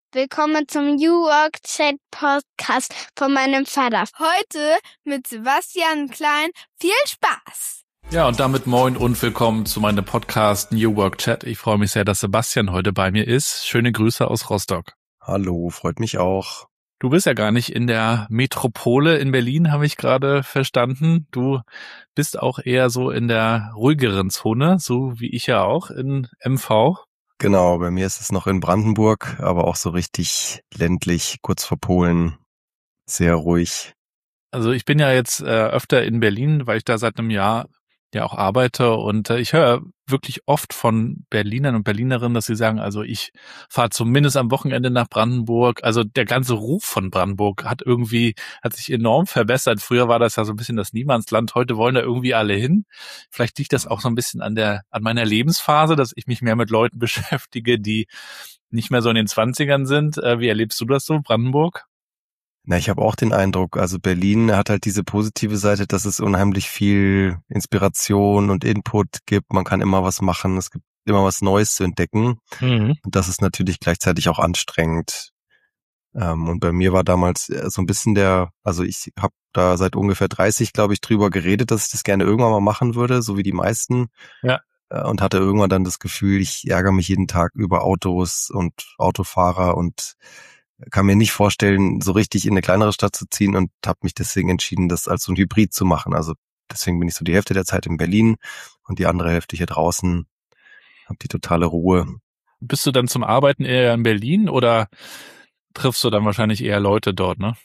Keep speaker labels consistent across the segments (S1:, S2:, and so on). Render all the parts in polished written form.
S1: Willkommen zum New Work Chat Podcast von meinem Vater.
S2: Heute mit Sebastian Klein. Viel Spaß!
S3: Ja, und damit moin und willkommen zu meinem Podcast New Work Chat. Ich freue mich sehr, dass Sebastian heute bei mir ist. Schöne Grüße aus Rostock.
S4: Hallo, freut mich auch.
S3: Du bist ja gar nicht in der Metropole in Berlin, habe ich gerade verstanden. Du bist auch eher so in der ruhigeren Zone, so wie ich ja auch in MV.
S4: Genau, bei mir ist es noch in Brandenburg, aber auch so richtig ländlich, kurz vor Polen, sehr ruhig.
S3: Also ich bin ja jetzt öfter in Berlin, weil ich da seit einem Jahr ja auch arbeite und ich höre wirklich oft von Berlinern und Berlinerinnen, dass sie sagen, also ich fahre zumindest am Wochenende nach Brandenburg. Also der ganze Ruf von Brandenburg hat sich enorm verbessert. Früher war das ja so ein bisschen das Niemandsland. Heute wollen da irgendwie alle hin. Vielleicht liegt das auch so ein bisschen an meiner Lebensphase, dass ich mich mehr mit Leuten beschäftige, die nicht mehr so in den 20ern sind. Wie erlebst du das so, Brandenburg?
S4: Na, ich habe auch den Eindruck, also Berlin hat halt diese positive Seite, dass es unheimlich viel Inspiration und Input gibt. Man kann immer was machen, es gibt immer was Neues zu entdecken. Und das ist natürlich gleichzeitig auch anstrengend. Und bei mir war damals so ein bisschen also ich habe da seit ungefähr 30, glaube ich, drüber geredet, dass ich das gerne irgendwann mal machen würde, so wie die meisten.
S3: Ja.
S4: Und hatte irgendwann dann das Gefühl, ich ärgere mich jeden Tag über Autos und Autofahrer und kann mir nicht vorstellen, so richtig in eine kleinere Stadt zu ziehen und habe mich deswegen entschieden, das als so ein Hybrid zu machen. Also deswegen bin ich so die Hälfte der Zeit in Berlin und die andere Hälfte hier draußen, habe die totale Ruhe.
S3: Bist du dann zum Arbeiten eher in Berlin oder triffst du dann wahrscheinlich eher Leute dort, ne?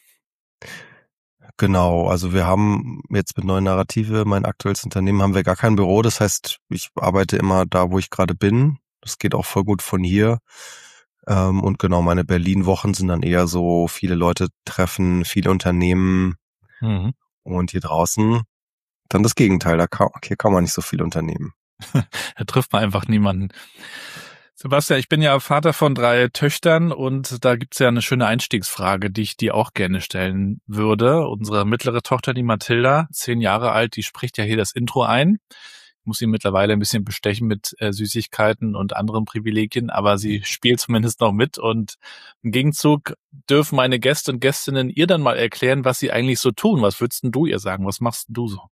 S4: Genau, also wir haben jetzt mit Neue Narrative, mein aktuelles Unternehmen, haben wir gar kein Büro. Das heißt, ich arbeite immer da, wo ich gerade bin. Das geht auch voll gut von hier. Und genau, meine Berlin-Wochen sind dann eher so viele Leute treffen, viele Unternehmen. Und hier draußen dann das Gegenteil. Hier kann man nicht so viel unternehmen.
S3: Da trifft man einfach niemanden. Sebastian, ich bin ja Vater von 3 Töchtern und da gibt's ja eine schöne Einstiegsfrage, die ich dir auch gerne stellen würde. Unsere mittlere Tochter, die Mathilda, 10 Jahre alt, die spricht ja hier das Intro ein. Ich muss sie mittlerweile ein bisschen bestechen mit Süßigkeiten und anderen Privilegien, aber sie spielt zumindest noch mit und im Gegenzug dürfen meine Gäste und Gästinnen ihr dann mal erklären, was sie eigentlich so tun. Was würdest denn du ihr sagen? Was machst denn du so?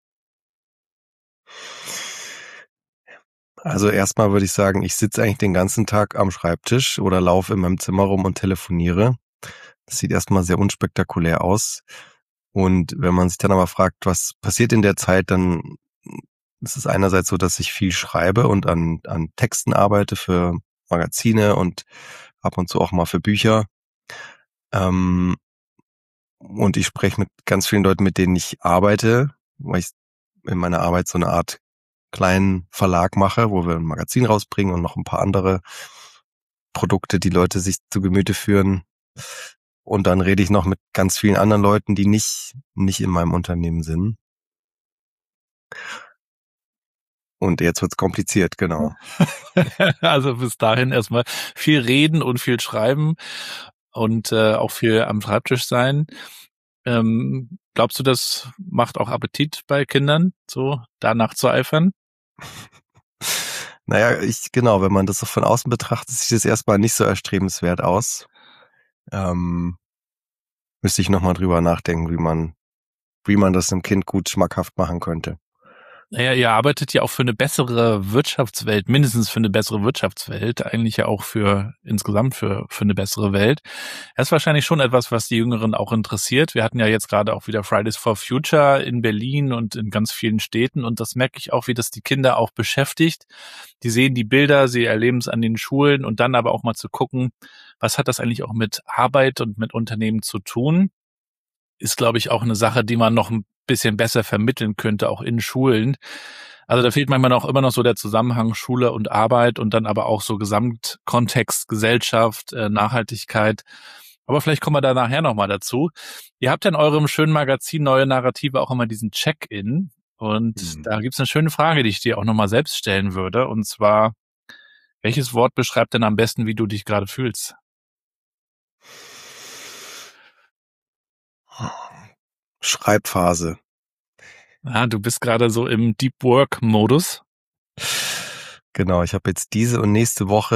S4: Also erstmal würde ich sagen, ich sitze eigentlich den ganzen Tag am Schreibtisch oder laufe in meinem Zimmer rum und telefoniere. Das sieht erstmal sehr unspektakulär aus. Und wenn man sich dann aber fragt, was passiert in der Zeit, dann ist es einerseits so, dass ich viel schreibe und an Texten arbeite für Magazine und ab und zu auch mal für Bücher. Und ich spreche mit ganz vielen Leuten, mit denen ich arbeite, weil ich in meiner Arbeit so eine Art kleinen Verlag mache, wo wir ein Magazin rausbringen und noch ein paar andere Produkte, die Leute sich zu Gemüte führen. Und dann rede ich noch mit ganz vielen anderen Leuten, die nicht in meinem Unternehmen sind. Und jetzt wird's kompliziert, genau.
S3: Also bis dahin erstmal viel reden und viel schreiben und auch viel am Schreibtisch sein. Glaubst du, das macht auch Appetit bei Kindern, so danach zu eifern?
S4: Naja, wenn man das so von außen betrachtet, sieht es erstmal nicht so erstrebenswert aus. Müsste ich nochmal drüber nachdenken, wie man das einem Kind gut schmackhaft machen könnte.
S3: Naja, ihr arbeitet ja auch für eine bessere Wirtschaftswelt, mindestens für eine bessere Wirtschaftswelt, eigentlich ja auch insgesamt für eine bessere Welt. Das ist wahrscheinlich schon etwas, was die Jüngeren auch interessiert. Wir hatten ja jetzt gerade auch wieder Fridays for Future in Berlin und in ganz vielen Städten und das merke ich auch, wie das die Kinder auch beschäftigt. Die sehen die Bilder, sie erleben es an den Schulen und dann aber auch mal zu gucken, was hat das eigentlich auch mit Arbeit und mit Unternehmen zu tun? Ist, glaube ich, auch eine Sache, die man noch ein bisschen besser vermitteln könnte, auch in Schulen. Also da fehlt manchmal auch immer noch so der Zusammenhang Schule und Arbeit und dann aber auch so Gesamtkontext, Gesellschaft, Nachhaltigkeit. Aber vielleicht kommen wir da nachher nochmal dazu. Ihr habt ja in eurem schönen Magazin Neue Narrative auch immer diesen Check-in und da gibt's eine schöne Frage, die ich dir auch nochmal selbst stellen würde und zwar, welches Wort beschreibt denn am besten, wie du dich gerade fühlst?
S4: Schreibphase.
S3: Ah, du bist gerade so im Deep Work Modus.
S4: Genau, ich habe jetzt diese und nächste Woche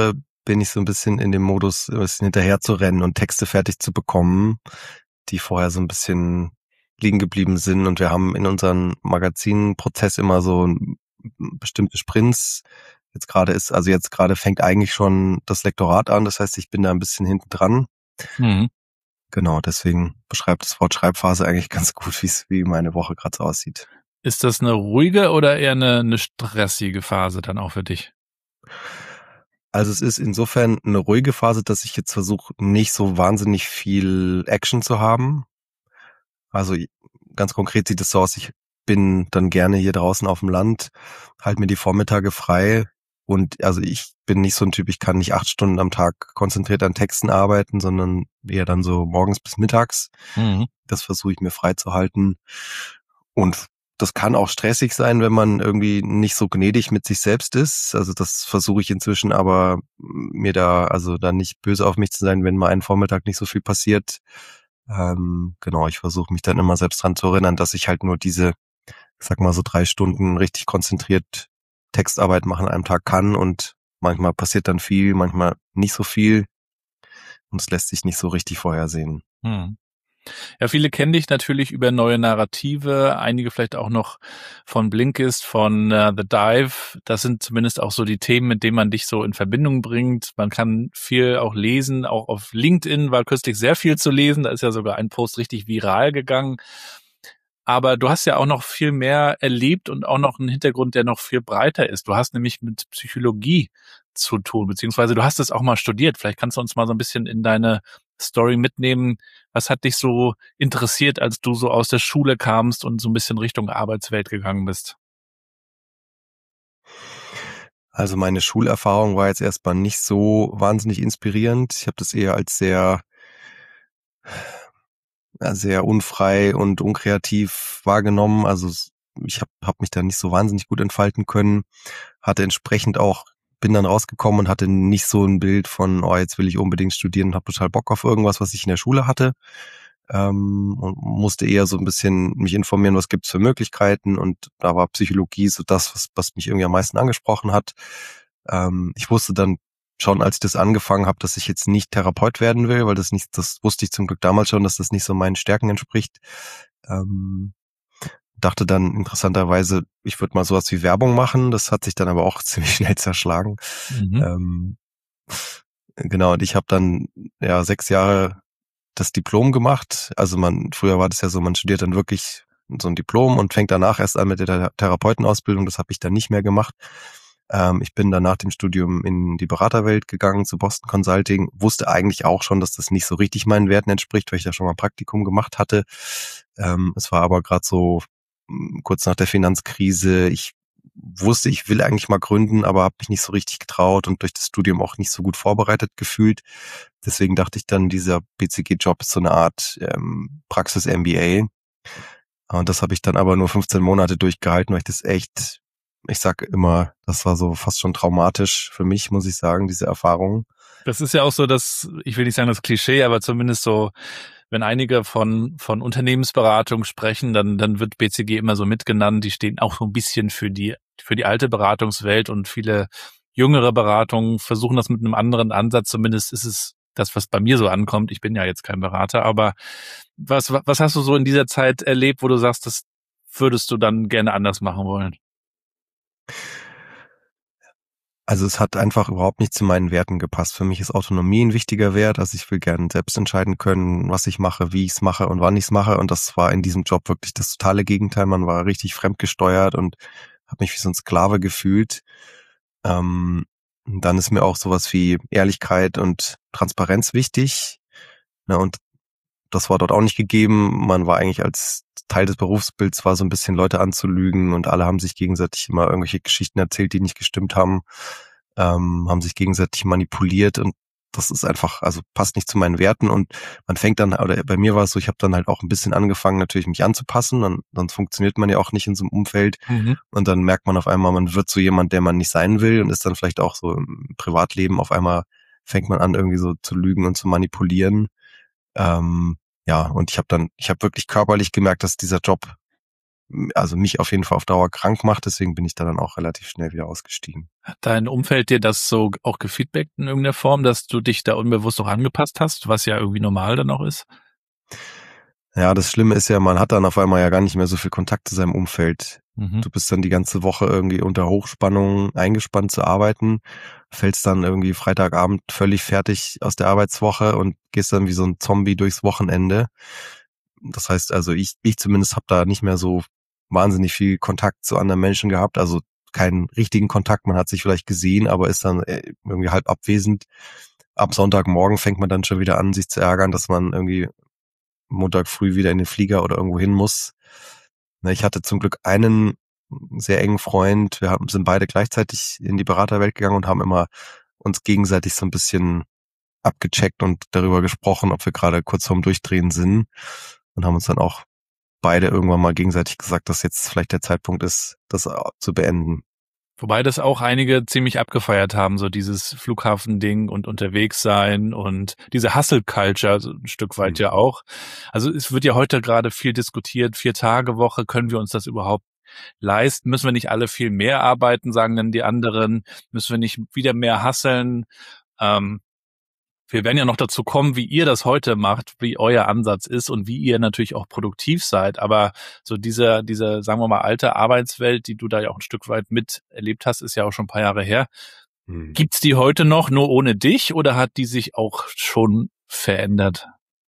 S4: bin ich so ein bisschen in dem Modus, ein bisschen hinterher zu rennen und Texte fertig zu bekommen, die vorher so ein bisschen liegen geblieben sind. Und wir haben in unserem Magazinprozess immer so bestimmte Sprints. Jetzt gerade fängt eigentlich schon das Lektorat an. Das heißt, ich bin da ein bisschen hinten dran.
S3: Mhm.
S4: Genau, deswegen beschreibt das Wort Schreibphase eigentlich ganz gut, wie meine Woche gerade so aussieht.
S3: Ist das eine ruhige oder eher eine stressige Phase dann auch für dich?
S4: Also es ist insofern eine ruhige Phase, dass ich jetzt versuche, nicht so wahnsinnig viel Action zu haben. Also ganz konkret sieht es so aus, ich bin dann gerne hier draußen auf dem Land, halte mir die Vormittage frei. Und also ich bin nicht so ein Typ, ich kann nicht 8 Stunden am Tag konzentriert an Texten arbeiten, sondern eher dann so morgens bis mittags.
S3: Mhm.
S4: Das versuche ich mir freizuhalten. Und das kann auch stressig sein, wenn man irgendwie nicht so gnädig mit sich selbst ist. Also das versuche ich inzwischen, aber mir da nicht böse auf mich zu sein, wenn mal einen Vormittag nicht so viel passiert. Genau, ich versuche mich dann immer selbst dran zu erinnern, dass ich halt nur diese, ich sag mal so 3 Stunden richtig konzentriert Textarbeit machen an einem Tag kann, und manchmal passiert dann viel, manchmal nicht so viel, und es lässt sich nicht so richtig vorhersehen.
S3: Mhm. Ja, viele kennen dich natürlich über neue Narrative, einige vielleicht auch noch von Blinkist, von The Dive. Das sind zumindest auch so die Themen, mit denen man dich so in Verbindung bringt. Man kann viel auch lesen, auch auf LinkedIn war kürzlich sehr viel zu lesen. Da ist ja sogar ein Post richtig viral gegangen. Aber du hast ja auch noch viel mehr erlebt und auch noch einen Hintergrund, der noch viel breiter ist. Du hast nämlich mit Psychologie zu tun, beziehungsweise du hast es auch mal studiert. Vielleicht kannst du uns mal so ein bisschen in deine Story mitnehmen. Was hat dich so interessiert, als du so aus der Schule kamst und so ein bisschen Richtung Arbeitswelt gegangen bist?
S4: Also meine Schulerfahrung war jetzt erstmal nicht so wahnsinnig inspirierend. Ich habe das eher als sehr unfrei und unkreativ wahrgenommen. Also ich hab mich da nicht so wahnsinnig gut entfalten können. Hatte entsprechend auch, bin dann rausgekommen und hatte nicht so ein Bild von, oh, jetzt will ich unbedingt studieren und habe total Bock auf irgendwas, was ich in der Schule hatte. Und musste eher so ein bisschen mich informieren, was gibt's für Möglichkeiten. Und da war Psychologie so das, was mich irgendwie am meisten angesprochen hat. Ich wusste dann schon, als ich das angefangen habe, dass ich jetzt nicht Therapeut werden will, weil das wusste ich zum Glück damals schon, dass das nicht so meinen Stärken entspricht. Dachte dann interessanterweise, ich würde mal sowas wie Werbung machen. Das hat sich dann aber auch ziemlich schnell zerschlagen.
S3: Mhm.
S4: Genau, und ich habe dann 6 Jahre das Diplom gemacht. Also früher war das ja so, man studiert dann wirklich so ein Diplom und fängt danach erst an mit der Therapeutenausbildung. Das habe ich dann nicht mehr gemacht. Ich bin dann nach dem Studium in die Beraterwelt gegangen, zu Boston Consulting, wusste eigentlich auch schon, dass das nicht so richtig meinen Werten entspricht, weil ich da schon mal ein Praktikum gemacht hatte. Es war aber gerade so kurz nach der Finanzkrise. Ich wusste, ich will eigentlich mal gründen, aber habe mich nicht so richtig getraut und durch das Studium auch nicht so gut vorbereitet gefühlt. Deswegen dachte ich dann, dieser BCG-Job ist so eine Art Praxis-MBA. Und das habe ich dann aber nur 15 Monate durchgehalten, weil ich das echt, ich sag immer, das war so fast schon traumatisch für mich, muss ich sagen, diese Erfahrung.
S3: Das ist ja auch so ich will nicht sagen das Klischee, aber zumindest so, wenn einige von Unternehmensberatung sprechen, dann wird BCG immer so mitgenannt. Die stehen auch so ein bisschen für die alte Beratungswelt, und viele jüngere Beratungen versuchen das mit einem anderen Ansatz. Zumindest ist es das, was bei mir so ankommt. Ich bin ja jetzt kein Berater, aber was hast du so in dieser Zeit erlebt, wo du sagst, das würdest du dann gerne anders machen wollen?
S4: Also es hat einfach überhaupt nicht zu meinen Werten gepasst. Für mich ist Autonomie ein wichtiger Wert. Also ich will gerne selbst entscheiden können, was ich mache, wie ich es mache und wann ich es mache. Und das war in diesem Job wirklich das totale Gegenteil. Man war richtig fremdgesteuert und habe mich wie so ein Sklave gefühlt. Dann ist mir auch sowas wie Ehrlichkeit und Transparenz wichtig. Und das war dort auch nicht gegeben. Man war eigentlich als Teil des Berufsbilds so ein bisschen Leute anzulügen, und alle haben sich gegenseitig immer irgendwelche Geschichten erzählt, die nicht gestimmt haben, haben sich gegenseitig manipuliert, und das ist einfach, also passt nicht zu meinen Werten. Und man fängt dann, oder bei mir war es so, ich habe dann halt auch ein bisschen angefangen, natürlich mich anzupassen, dann funktioniert man ja auch nicht in so einem Umfeld, und dann merkt man auf einmal, man wird so jemand, der man nicht sein will, und ist dann vielleicht auch so im Privatleben, auf einmal fängt man an, irgendwie so zu lügen und zu manipulieren. Und ich habe wirklich körperlich gemerkt, dass dieser Job also mich auf jeden Fall auf Dauer krank macht. Deswegen bin ich da dann auch relativ schnell wieder ausgestiegen.
S3: Hat dein Umfeld dir das so auch gefeedbackt in irgendeiner Form, dass du dich da unbewusst auch angepasst hast, was ja irgendwie normal dann auch ist?
S4: Ja, das Schlimme ist ja, man hat dann auf einmal ja gar nicht mehr so viel Kontakt zu seinem Umfeld.
S3: Mhm.
S4: Du bist dann die ganze Woche irgendwie unter Hochspannung eingespannt zu arbeiten, fällst dann irgendwie Freitagabend völlig fertig aus der Arbeitswoche und gehst dann wie so ein Zombie durchs Wochenende. Das heißt also, ich zumindest habe da nicht mehr so wahnsinnig viel Kontakt zu anderen Menschen gehabt, also keinen richtigen Kontakt, man hat sich vielleicht gesehen, aber ist dann irgendwie halb abwesend. Ab Sonntagmorgen fängt man dann schon wieder an, sich zu ärgern, dass man irgendwie Montag früh wieder in den Flieger oder irgendwo hin muss. Ich hatte zum Glück einen sehr engen Freund. Wir sind beide gleichzeitig in die Beraterwelt gegangen und haben immer uns gegenseitig so ein bisschen abgecheckt und darüber gesprochen, ob wir gerade kurz vorm Durchdrehen sind, und haben uns dann auch beide irgendwann mal gegenseitig gesagt, dass jetzt vielleicht der Zeitpunkt ist, das zu beenden.
S3: Wobei das auch einige ziemlich abgefeiert haben, so dieses Flughafending und unterwegs sein und diese Hustle-Culture so ein Stück weit ja auch. Also es wird ja heute gerade viel diskutiert, 4-Tage-Woche, können wir uns das überhaupt leisten? Müssen wir nicht alle viel mehr arbeiten, sagen dann die anderen? Müssen wir nicht wieder mehr hustlen? Wir werden ja noch dazu kommen, wie ihr das heute macht, wie euer Ansatz ist und wie ihr natürlich auch produktiv seid. Aber so diese, sagen wir mal, alte Arbeitswelt, die du da ja auch ein Stück weit miterlebt hast, ist ja auch schon ein paar Jahre her. Gibt's die heute noch nur ohne dich oder hat die sich auch schon verändert?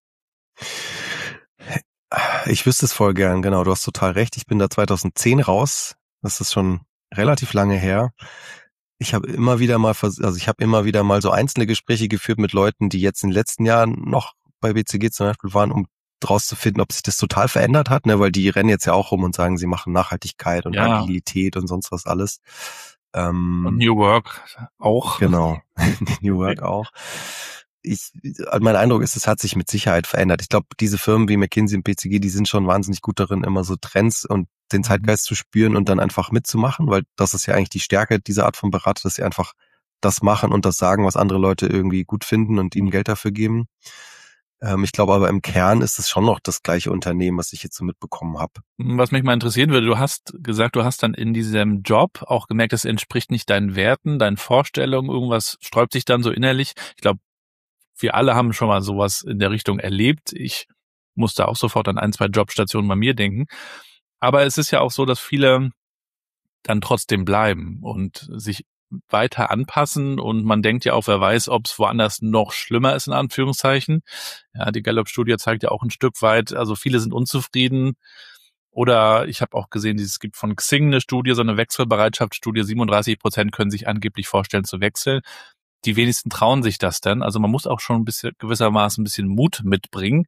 S4: Ich wüsste es voll gern, genau. Du hast total recht. Ich bin da 2010 raus. Das ist schon relativ lange her. Ich habe immer wieder mal so einzelne Gespräche geführt mit Leuten, die jetzt in den letzten Jahren noch bei BCG zum Beispiel waren, um draus zu finden, ob sich das total verändert hat, ne, weil die rennen jetzt ja auch rum und sagen, sie machen Nachhaltigkeit und Agilität und sonst was alles.
S3: Und New Work auch.
S4: Genau, New Work auch. Mein Eindruck ist, es hat sich mit Sicherheit verändert. Ich glaube, diese Firmen wie McKinsey und BCG, die sind schon wahnsinnig gut darin, immer so Trends und den Zeitgeist zu spüren und dann einfach mitzumachen, weil das ist ja eigentlich die Stärke dieser Art von Berater, dass sie einfach das machen und das sagen, was andere Leute irgendwie gut finden und ihnen Geld dafür geben. Ich glaube aber im Kern ist es schon noch das gleiche Unternehmen, was ich jetzt so mitbekommen habe.
S3: Was mich mal interessieren würde, du hast gesagt, du hast dann in diesem Job auch gemerkt, das entspricht nicht deinen Werten, deinen Vorstellungen, irgendwas sträubt sich dann so innerlich. Ich glaube, wir alle haben schon mal sowas in der Richtung erlebt. Ich musste auch sofort an 1-2 Jobstationen bei mir denken. Aber es ist ja auch so, dass viele dann trotzdem bleiben und sich weiter anpassen und man denkt ja auch, wer weiß, ob es woanders noch schlimmer ist, in Anführungszeichen. Ja, die Gallup-Studie zeigt ja auch ein Stück weit, also viele sind unzufrieden. Oder ich habe auch gesehen, es gibt von Xing eine Studie, so eine Wechselbereitschaftsstudie, 37% können sich angeblich vorstellen zu wechseln. Die wenigsten trauen sich das dann. Also man muss auch schon ein bisschen, gewissermaßen ein bisschen Mut mitbringen.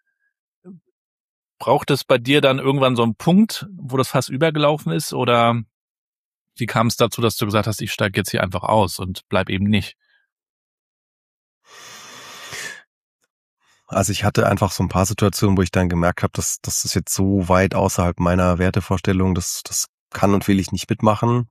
S3: Braucht es bei dir dann irgendwann so einen Punkt, wo das Fass übergelaufen ist? Oder wie kam es dazu, dass du gesagt hast, ich steige jetzt hier einfach aus und bleib eben nicht?
S4: Also ich hatte einfach so ein paar Situationen, wo ich dann gemerkt habe, dass das ist jetzt so weit außerhalb meiner Wertevorstellung, das kann und will ich nicht mitmachen.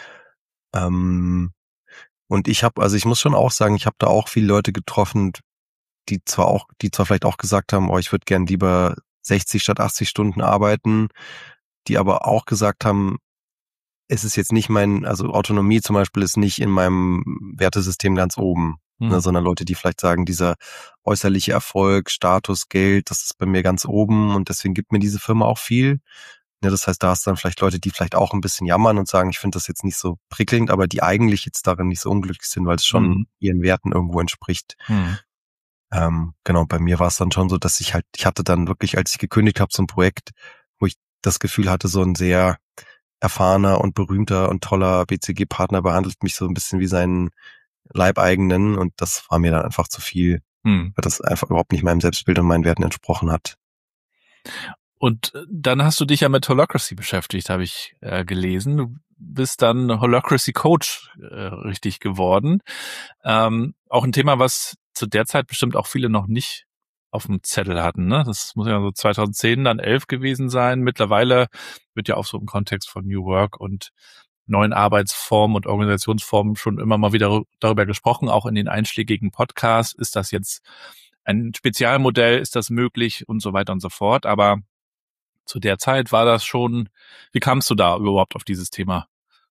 S4: Und ich muss schon auch sagen, ich habe da auch viele Leute getroffen, die zwar vielleicht auch gesagt haben, ich würde gern lieber 60 statt 80 Stunden arbeiten, die aber auch gesagt haben, es ist jetzt nicht also Autonomie zum Beispiel ist nicht in meinem Wertesystem ganz oben, ne, sondern Leute, die vielleicht sagen, dieser äußerliche Erfolg, Status, Geld, das ist bei mir ganz oben und deswegen gibt mir diese Firma auch viel. Ja, das heißt, da hast du dann vielleicht Leute, die vielleicht auch ein bisschen jammern und sagen, ich finde das jetzt nicht so prickelnd, aber die eigentlich jetzt darin nicht so unglücklich sind, weil es schon ihren Werten irgendwo entspricht. Genau, bei mir war es dann schon so, dass ich hatte dann wirklich, als ich gekündigt habe, so ein Projekt, wo ich das Gefühl hatte, so ein sehr erfahrener und berühmter und toller BCG-Partner behandelt mich so ein bisschen wie seinen Leibeigenen und das war mir dann einfach zu viel, weil das einfach überhaupt nicht meinem Selbstbild und meinen Werten entsprochen hat.
S3: Und dann hast du dich ja mit Holacracy beschäftigt, habe ich gelesen. Du bist dann Holacracy Coach richtig geworden. Auch ein Thema, was zu der Zeit bestimmt auch viele noch nicht auf dem Zettel hatten. Ne? Das muss ja so 2010, dann 11 gewesen sein. Mittlerweile wird ja auch so im Kontext von New Work und neuen Arbeitsformen und Organisationsformen schon immer mal wieder darüber gesprochen, auch in den einschlägigen Podcasts. Ist das jetzt ein Spezialmodell? Ist das möglich? Und so weiter und so fort. Aber zu der Zeit war das schon, wie kamst du da überhaupt auf dieses Thema?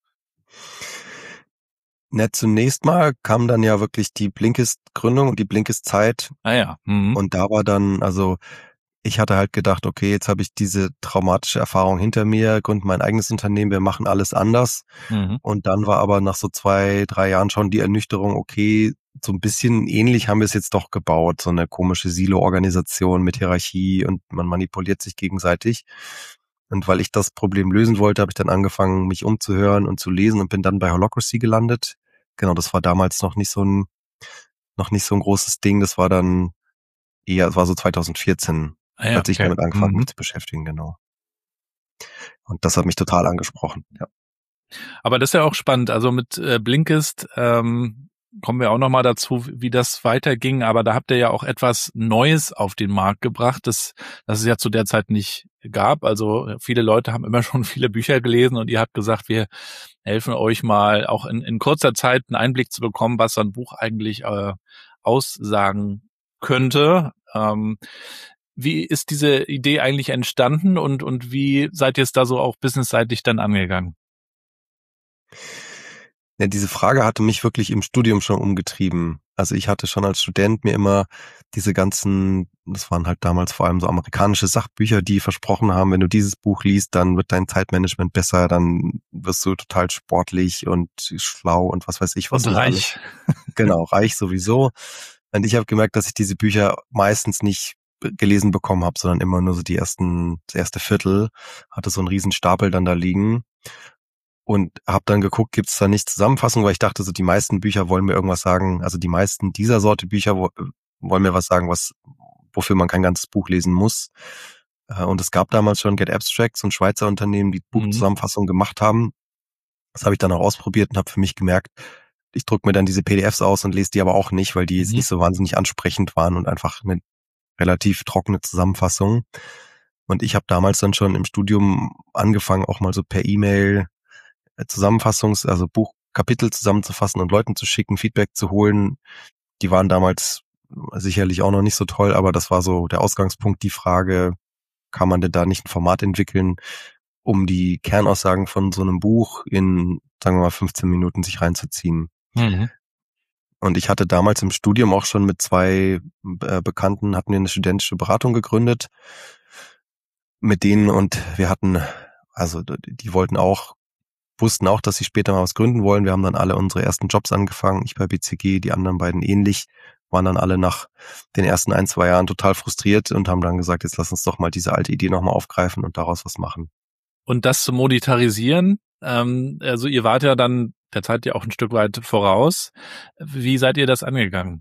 S4: Zunächst mal kam dann ja wirklich die Blinkist-Gründung und die Blinkist-Zeit.
S3: Ah ja. Mhm.
S4: Und da war dann, also ich hatte halt gedacht, okay, jetzt habe ich diese traumatische Erfahrung hinter mir, gründe mein eigenes Unternehmen, wir machen alles anders.
S3: Mhm.
S4: Und dann war aber nach so 2-3 Jahren schon die Ernüchterung, okay, so ein bisschen ähnlich haben wir es jetzt doch gebaut, so eine komische Silo-Organisation mit Hierarchie und man manipuliert sich gegenseitig. Und weil ich das Problem lösen wollte, habe ich dann angefangen, mich umzuhören und zu lesen und bin dann bei Holacracy gelandet. Genau, das war damals noch nicht so ein großes Ding, das war dann eher, es war so 2014.
S3: Ah ja,
S4: als ich
S3: okay.
S4: damit angefangen habe, mich zu beschäftigen, genau. Und das hat mich total angesprochen, ja.
S3: Aber das ist ja auch spannend. Also mit Blinkist kommen wir auch nochmal dazu, wie das weiterging. Aber da habt ihr ja auch etwas Neues auf den Markt gebracht, das es ja zu der Zeit nicht gab. Also viele Leute haben immer schon viele Bücher gelesen und ihr habt gesagt, wir helfen euch mal auch in kurzer Zeit einen Einblick zu bekommen, was so ein Buch eigentlich aussagen könnte. Wie ist diese Idee eigentlich entstanden und wie seid ihr es da so auch businessseitig dann angegangen?
S4: Ja, diese Frage hatte mich wirklich im Studium schon umgetrieben. Also ich hatte schon als Student mir immer diese ganzen, das waren halt damals vor allem so amerikanische Sachbücher, die versprochen haben, wenn du dieses Buch liest, dann wird dein Zeitmanagement besser, dann wirst du total sportlich und schlau und was weiß ich was.
S3: Und reich.
S4: Genau, reich sowieso. Und ich habe gemerkt, dass ich diese Bücher meistens nicht gelesen bekommen habe, sondern immer nur so das erste Viertel, hatte so einen riesen Stapel dann da liegen. Und habe dann geguckt, gibt es da nicht Zusammenfassung, weil ich dachte, so die meisten Bücher wollen mir irgendwas sagen, also die meisten dieser Sorte Bücher wollen mir was sagen, wofür man kein ganzes Buch lesen muss. Und es gab damals schon Get Abstracts und Schweizer Unternehmen, die Buchzusammenfassungen gemacht haben. Das habe ich dann auch ausprobiert und habe für mich gemerkt, ich drucke mir dann diese PDFs aus und lese die aber auch nicht, weil die jetzt nicht so wahnsinnig ansprechend waren und einfach eine relativ trockene Zusammenfassung. Und ich habe damals dann schon im Studium angefangen, auch mal so per E-Mail also Buchkapitel zusammenzufassen und Leuten zu schicken, Feedback zu holen. Die waren damals sicherlich auch noch nicht so toll, aber das war so der Ausgangspunkt, die Frage, kann man denn da nicht ein Format entwickeln, um die Kernaussagen von so einem Buch in, sagen wir mal, 15 Minuten sich reinzuziehen.
S3: Mhm.
S4: Und ich hatte damals im Studium auch schon mit 2 Bekannten, hatten wir eine studentische Beratung gegründet mit denen und wir hatten, also die wussten auch, dass sie später mal was gründen wollen. Wir haben dann alle unsere ersten Jobs angefangen. Ich bei BCG, die anderen beiden ähnlich, waren dann alle nach den ersten 1-2 Jahren total frustriert und haben dann gesagt, jetzt lass uns doch mal diese alte Idee nochmal aufgreifen und daraus was machen.
S3: Und das zu monetarisieren, also ihr wart ja dann der Zeit ja auch ein Stück weit voraus. Wie seid ihr das angegangen?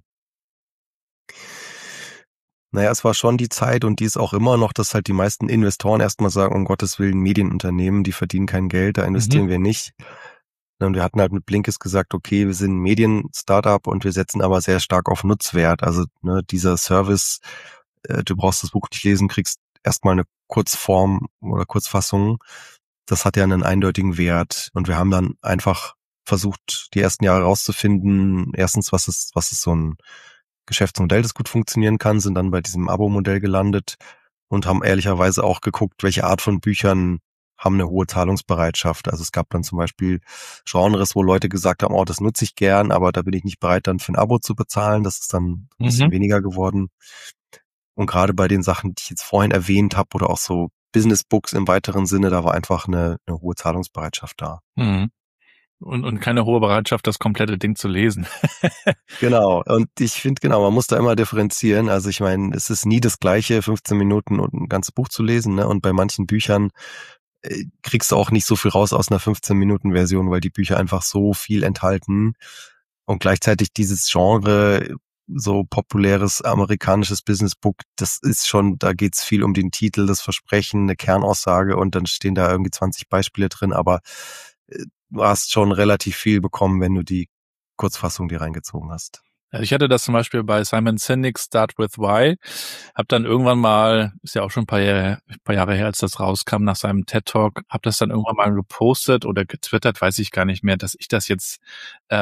S4: Naja, es war schon die Zeit und die ist auch immer noch, dass halt die meisten Investoren erstmal sagen, um Gottes Willen, Medienunternehmen, die verdienen kein Geld, da investieren wir nicht. Und wir hatten halt mit Blinkist gesagt, okay, wir sind ein Medien-Startup und wir setzen aber sehr stark auf Nutzwert. Also dieser Service, du brauchst das Buch nicht lesen, kriegst erstmal eine Kurzform oder Kurzfassung. Das hat ja einen eindeutigen Wert. Und wir haben dann einfach versucht, die ersten Jahre rauszufinden, erstens, was ist so ein Geschäftsmodell, das gut funktionieren kann, sind dann bei diesem Abo-Modell gelandet und haben ehrlicherweise auch geguckt, welche Art von Büchern haben eine hohe Zahlungsbereitschaft. Also es gab dann zum Beispiel Genres, wo Leute gesagt haben, oh, das nutze ich gern, aber da bin ich nicht bereit, dann für ein Abo zu bezahlen. Das ist dann ein bisschen weniger geworden. Und gerade bei den Sachen, die ich jetzt vorhin erwähnt habe, oder auch so Business Books im weiteren Sinne, da war einfach eine hohe Zahlungsbereitschaft da.
S3: Mhm. Und keine hohe Bereitschaft, das komplette Ding zu lesen.
S4: Genau. Und ich finde, man muss da immer differenzieren. Also ich meine, es ist nie das Gleiche, 15 Minuten und ein ganzes Buch zu lesen, ne? Und bei manchen Büchern kriegst du auch nicht so viel raus aus einer 15-Minuten-Version, weil die Bücher einfach so viel enthalten. Und gleichzeitig dieses Genre, so populäres amerikanisches Businessbook, das ist schon, da geht's viel um den Titel, das Versprechen, eine Kernaussage und dann stehen da irgendwie 20 Beispiele drin, aber du hast schon relativ viel bekommen, wenn du die Kurzfassung dir reingezogen hast.
S3: Ich hatte das zum Beispiel bei Simon Sinek, Start with Why. Hab dann irgendwann mal, ist ja auch schon ein paar Jahre her, als das rauskam nach seinem TED-Talk, hab das dann irgendwann mal gepostet oder getwittert, weiß ich gar nicht mehr, dass ich das jetzt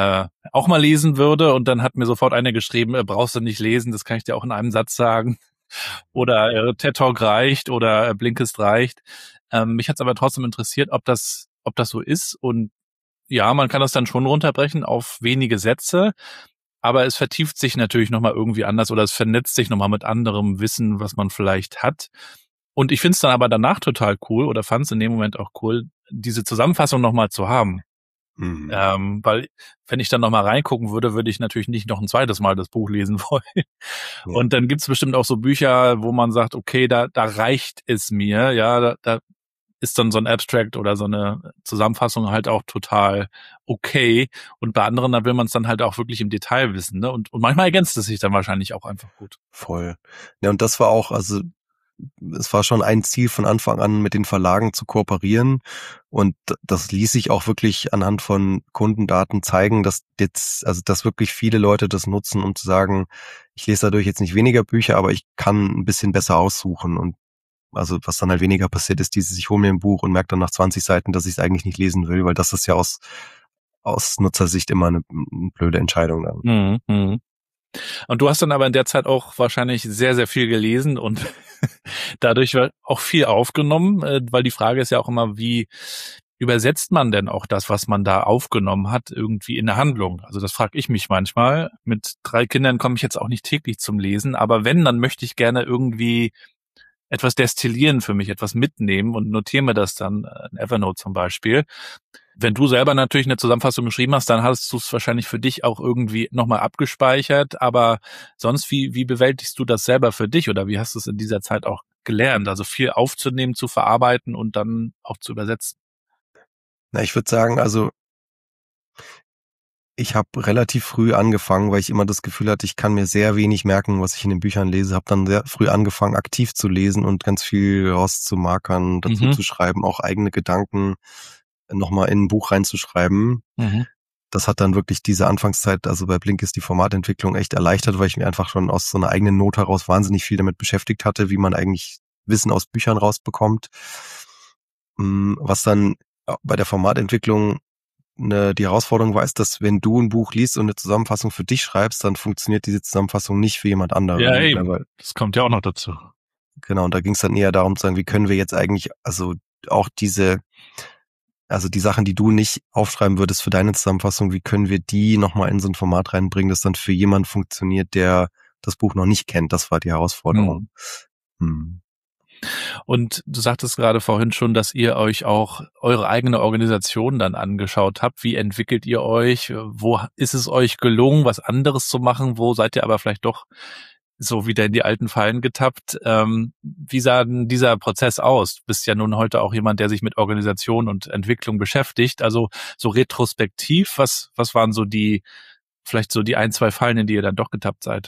S3: auch mal lesen würde. Und dann hat mir sofort einer geschrieben, brauchst du nicht lesen, das kann ich dir auch in einem Satz sagen. oder TED Talk reicht oder Blinkist reicht. Mich hat's aber trotzdem interessiert, ob das so ist. Und ja, man kann das dann schon runterbrechen auf wenige Sätze, aber es vertieft sich natürlich nochmal irgendwie anders oder es vernetzt sich nochmal mit anderem Wissen, was man vielleicht hat. Und ich finde es dann aber danach total cool oder fand es in dem Moment auch cool, diese Zusammenfassung nochmal zu haben. Weil wenn ich dann nochmal reingucken würde, würde ich natürlich nicht noch ein zweites Mal das Buch lesen wollen. Ja. Und dann gibt's bestimmt auch so Bücher, wo man sagt, okay, da reicht es mir, ja, da ist dann so ein Abstract oder so eine Zusammenfassung halt auch total okay. Und bei anderen, da will man es dann halt auch wirklich im Detail wissen, ne? Und manchmal ergänzt es sich dann wahrscheinlich auch einfach gut.
S4: Voll. Ja, und das war auch, also es war schon ein Ziel von Anfang an, mit den Verlagen zu kooperieren. Und das ließ sich auch wirklich anhand von Kundendaten zeigen, dass dass wirklich viele Leute das nutzen, um zu sagen, ich lese dadurch jetzt nicht weniger Bücher, aber ich kann ein bisschen besser aussuchen. Und also was dann halt weniger passiert ist, ich hole mir ein Buch und merke dann nach 20 Seiten, dass ich es eigentlich nicht lesen will, weil das ist ja aus Nutzersicht immer eine blöde Entscheidung dann.
S3: Mhm. Und du hast dann aber in der Zeit auch wahrscheinlich sehr, sehr viel gelesen und dadurch auch viel aufgenommen, weil die Frage ist ja auch immer, wie übersetzt man denn auch das, was man da aufgenommen hat, irgendwie in eine Handlung? Also das frage ich mich manchmal. Mit 3 Kindern komme ich jetzt auch nicht täglich zum Lesen, aber wenn, dann möchte ich gerne irgendwie etwas destillieren für mich, etwas mitnehmen und notiere mir das dann in Evernote zum Beispiel. Wenn du selber natürlich eine Zusammenfassung geschrieben hast, dann hast du es wahrscheinlich für dich auch irgendwie nochmal abgespeichert. Aber sonst, wie bewältigst du das selber für dich oder wie hast du es in dieser Zeit auch gelernt? Also viel aufzunehmen, zu verarbeiten und dann auch zu übersetzen.
S4: Na, ich würde sagen, also ich habe relativ früh angefangen, weil ich immer das Gefühl hatte, ich kann mir sehr wenig merken, was ich in den Büchern lese. Habe dann sehr früh angefangen, aktiv zu lesen und ganz viel rauszumarkern, dazu zu schreiben, auch eigene Gedanken nochmal in ein Buch reinzuschreiben. Das hat dann wirklich diese Anfangszeit, also bei Blinkist die Formatentwicklung echt erleichtert, weil ich mir einfach schon aus so einer eigenen Not heraus wahnsinnig viel damit beschäftigt hatte, wie man eigentlich Wissen aus Büchern rausbekommt. Was dann bei der Formatentwicklung die Herausforderung war, ist, dass wenn du ein Buch liest und eine Zusammenfassung für dich schreibst, dann funktioniert diese Zusammenfassung nicht für jemand anderen.
S3: Ja, eben. Ja, das kommt ja auch noch dazu.
S4: Genau, und da ging es dann eher darum zu sagen, wie können wir jetzt eigentlich, also auch die Sachen, die du nicht aufschreiben würdest für deine Zusammenfassung, wie können wir die nochmal in so ein Format reinbringen, das dann für jemanden funktioniert, der das Buch noch nicht kennt. Das war die Herausforderung.
S3: Und du sagtest gerade vorhin schon, dass ihr euch auch eure eigene Organisation dann angeschaut habt. Wie entwickelt ihr euch? Wo ist es euch gelungen, was anderes zu machen? Wo seid ihr aber vielleicht doch so wieder in die alten Fallen getappt? Wie sah denn dieser Prozess aus? Du bist ja nun heute auch jemand, der sich mit Organisation und Entwicklung beschäftigt. Also so retrospektiv, was waren so vielleicht so die 1, 2 Fallen, in die ihr dann doch getappt seid?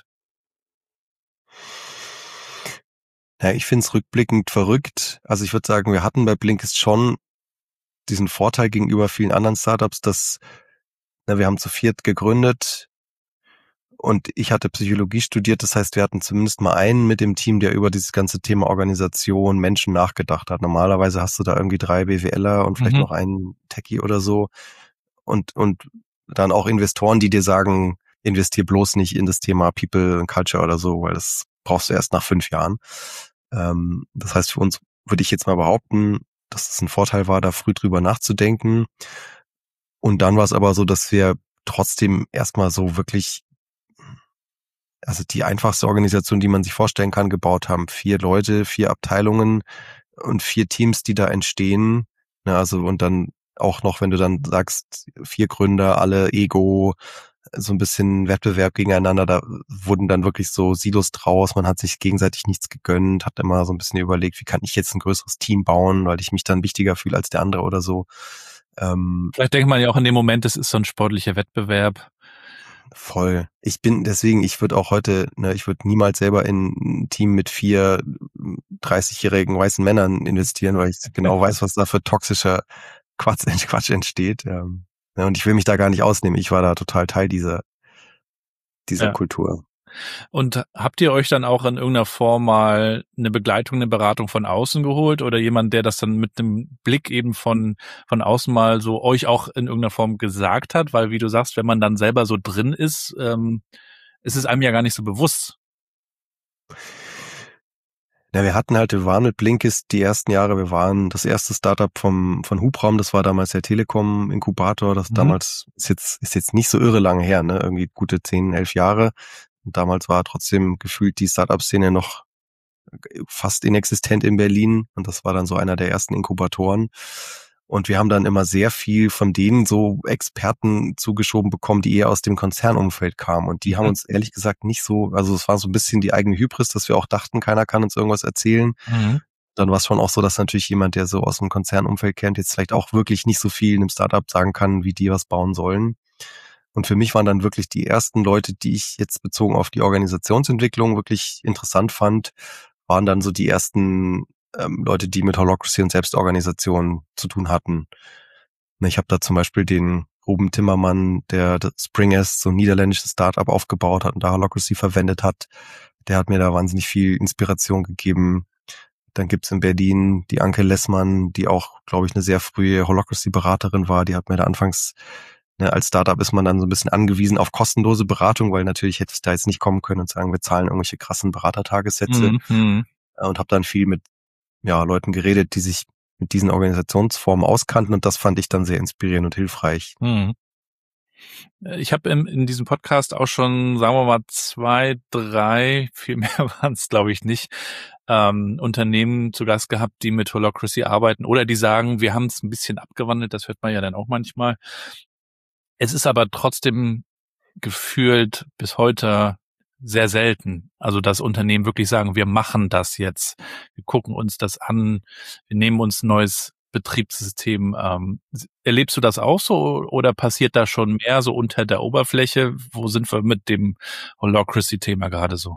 S4: Ja, ich finde es rückblickend verrückt. Also ich würde sagen, wir hatten bei Blinkist schon diesen Vorteil gegenüber vielen anderen Startups, dass wir haben zu 4 gegründet und ich hatte Psychologie studiert. Das heißt, wir hatten zumindest mal einen mit dem Team, der über dieses ganze Thema Organisation, Menschen nachgedacht hat. Normalerweise hast du da irgendwie 3 BWLer und vielleicht noch einen Techie oder so und dann auch Investoren, die dir sagen, investier bloß nicht in das Thema People and Culture oder so, weil das brauchst du erst nach 5 Jahren. Das heißt, für uns würde ich jetzt mal behaupten, dass es ein Vorteil war, da früh drüber nachzudenken. Und dann war es aber so, dass wir trotzdem erstmal so wirklich, also die einfachste Organisation, die man sich vorstellen kann, gebaut haben. 4 Leute, 4 Abteilungen und 4 Teams, die da entstehen. Also und dann auch noch, wenn du dann sagst, 4 Gründer, alle Ego, so ein bisschen Wettbewerb gegeneinander, da wurden dann wirklich so Silos draus, man hat sich gegenseitig nichts gegönnt, hat immer so ein bisschen überlegt, wie kann ich jetzt ein größeres Team bauen, weil ich mich dann wichtiger fühle als der andere oder so.
S3: Vielleicht denkt man ja auch in dem Moment, es ist so ein sportlicher Wettbewerb.
S4: Voll. Ich würde auch heute, ich würde niemals selber in ein Team mit 4 30-jährigen weißen Männern investieren, weil ich genau weiß, was da für toxischer Quatsch entsteht. Und ich will mich da gar nicht ausnehmen. Ich war da total Teil dieser Kultur.
S3: Und habt ihr euch dann auch in irgendeiner Form mal eine Begleitung, eine Beratung von außen geholt oder jemand, der das dann mit einem Blick eben von außen mal so euch auch in irgendeiner Form gesagt hat? Weil, wie du sagst, wenn man dann selber so drin ist, ist es einem ja gar nicht so bewusst.
S4: Ja, wir waren mit Blinkist die ersten Jahre, wir waren das erste Startup von Hubraum, das war damals der Telekom-Inkubator, das damals ist jetzt nicht so irre lange her, ne, irgendwie gute 10, 11 Jahre. Und damals war trotzdem gefühlt die Startup-Szene noch fast inexistent in Berlin und das war dann so einer der ersten Inkubatoren. Und wir haben dann immer sehr viel von denen so Experten zugeschoben bekommen, die eher aus dem Konzernumfeld kamen. Und die haben uns ehrlich gesagt nicht so, also es war so ein bisschen die eigene Hybris, dass wir auch dachten, keiner kann uns irgendwas erzählen. Dann war es schon auch so, dass natürlich jemand, der so aus dem Konzernumfeld kennt, jetzt vielleicht auch wirklich nicht so viel in einem Startup sagen kann, wie die was bauen sollen. Und für mich waren dann wirklich die ersten Leute, die ich jetzt bezogen auf die Organisationsentwicklung wirklich interessant fand, waren dann so die ersten Leute, die mit Holacracy und Selbstorganisation zu tun hatten. Ich habe da zum Beispiel den Ruben Timmermann, der das Spring-S, so ein niederländisches Startup aufgebaut hat und da Holacracy verwendet hat. Der hat mir da wahnsinnig viel Inspiration gegeben. Dann gibt's in Berlin die Anke Lessmann, die auch, glaube ich, eine sehr frühe Holacracy-Beraterin war. Die hat mir da anfangs, als Startup ist man dann so ein bisschen angewiesen auf kostenlose Beratung, weil natürlich hätte ich da jetzt nicht kommen können und sagen, wir zahlen irgendwelche krassen Beratertagessätze. Und habe dann viel mit Leuten geredet, die sich mit diesen Organisationsformen auskannten und das fand ich dann sehr inspirierend und hilfreich.
S3: Ich habe in diesem Podcast auch schon, sagen wir mal, 2, 3, viel mehr waren es, glaube ich, nicht, Unternehmen zu Gast gehabt, die mit Holacracy arbeiten oder die sagen, wir haben es ein bisschen abgewandelt, das hört man ja dann auch manchmal. Es ist aber trotzdem gefühlt bis heute sehr selten. Also dass Unternehmen wirklich sagen, wir machen das jetzt, wir gucken uns das an, wir nehmen uns ein neues Betriebssystem. Erlebst du das auch so oder passiert da schon mehr so unter der Oberfläche? Wo sind wir mit dem Holacracy-Thema gerade so?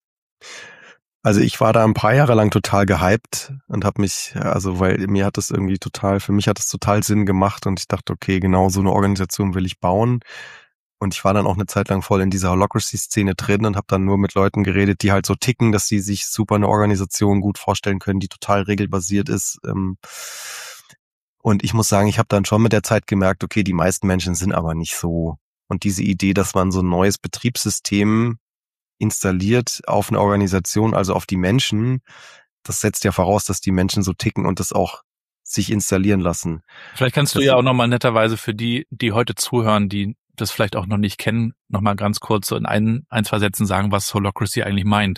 S4: Also ich war da ein paar Jahre lang total gehypt und habe mich, weil für mich hat das total Sinn gemacht und ich dachte, okay, genau so eine Organisation will ich bauen. Und ich war dann auch eine Zeit lang voll in dieser Holacracy-Szene drin und habe dann nur mit Leuten geredet, die halt so ticken, dass sie sich super eine Organisation gut vorstellen können, die total regelbasiert ist. Und ich muss sagen, ich habe dann schon mit der Zeit gemerkt, okay, die meisten Menschen sind aber nicht so. Und diese Idee, dass man so ein neues Betriebssystem installiert auf eine Organisation, also auf die Menschen, das setzt ja voraus, dass die Menschen so ticken und das auch sich installieren lassen.
S3: Vielleicht kannst du ja auch nochmal netterweise für die heute zuhören, die das vielleicht auch noch nicht kennen, nochmal ganz kurz so in ein, zwei Sätzen sagen, was Holacracy eigentlich meint.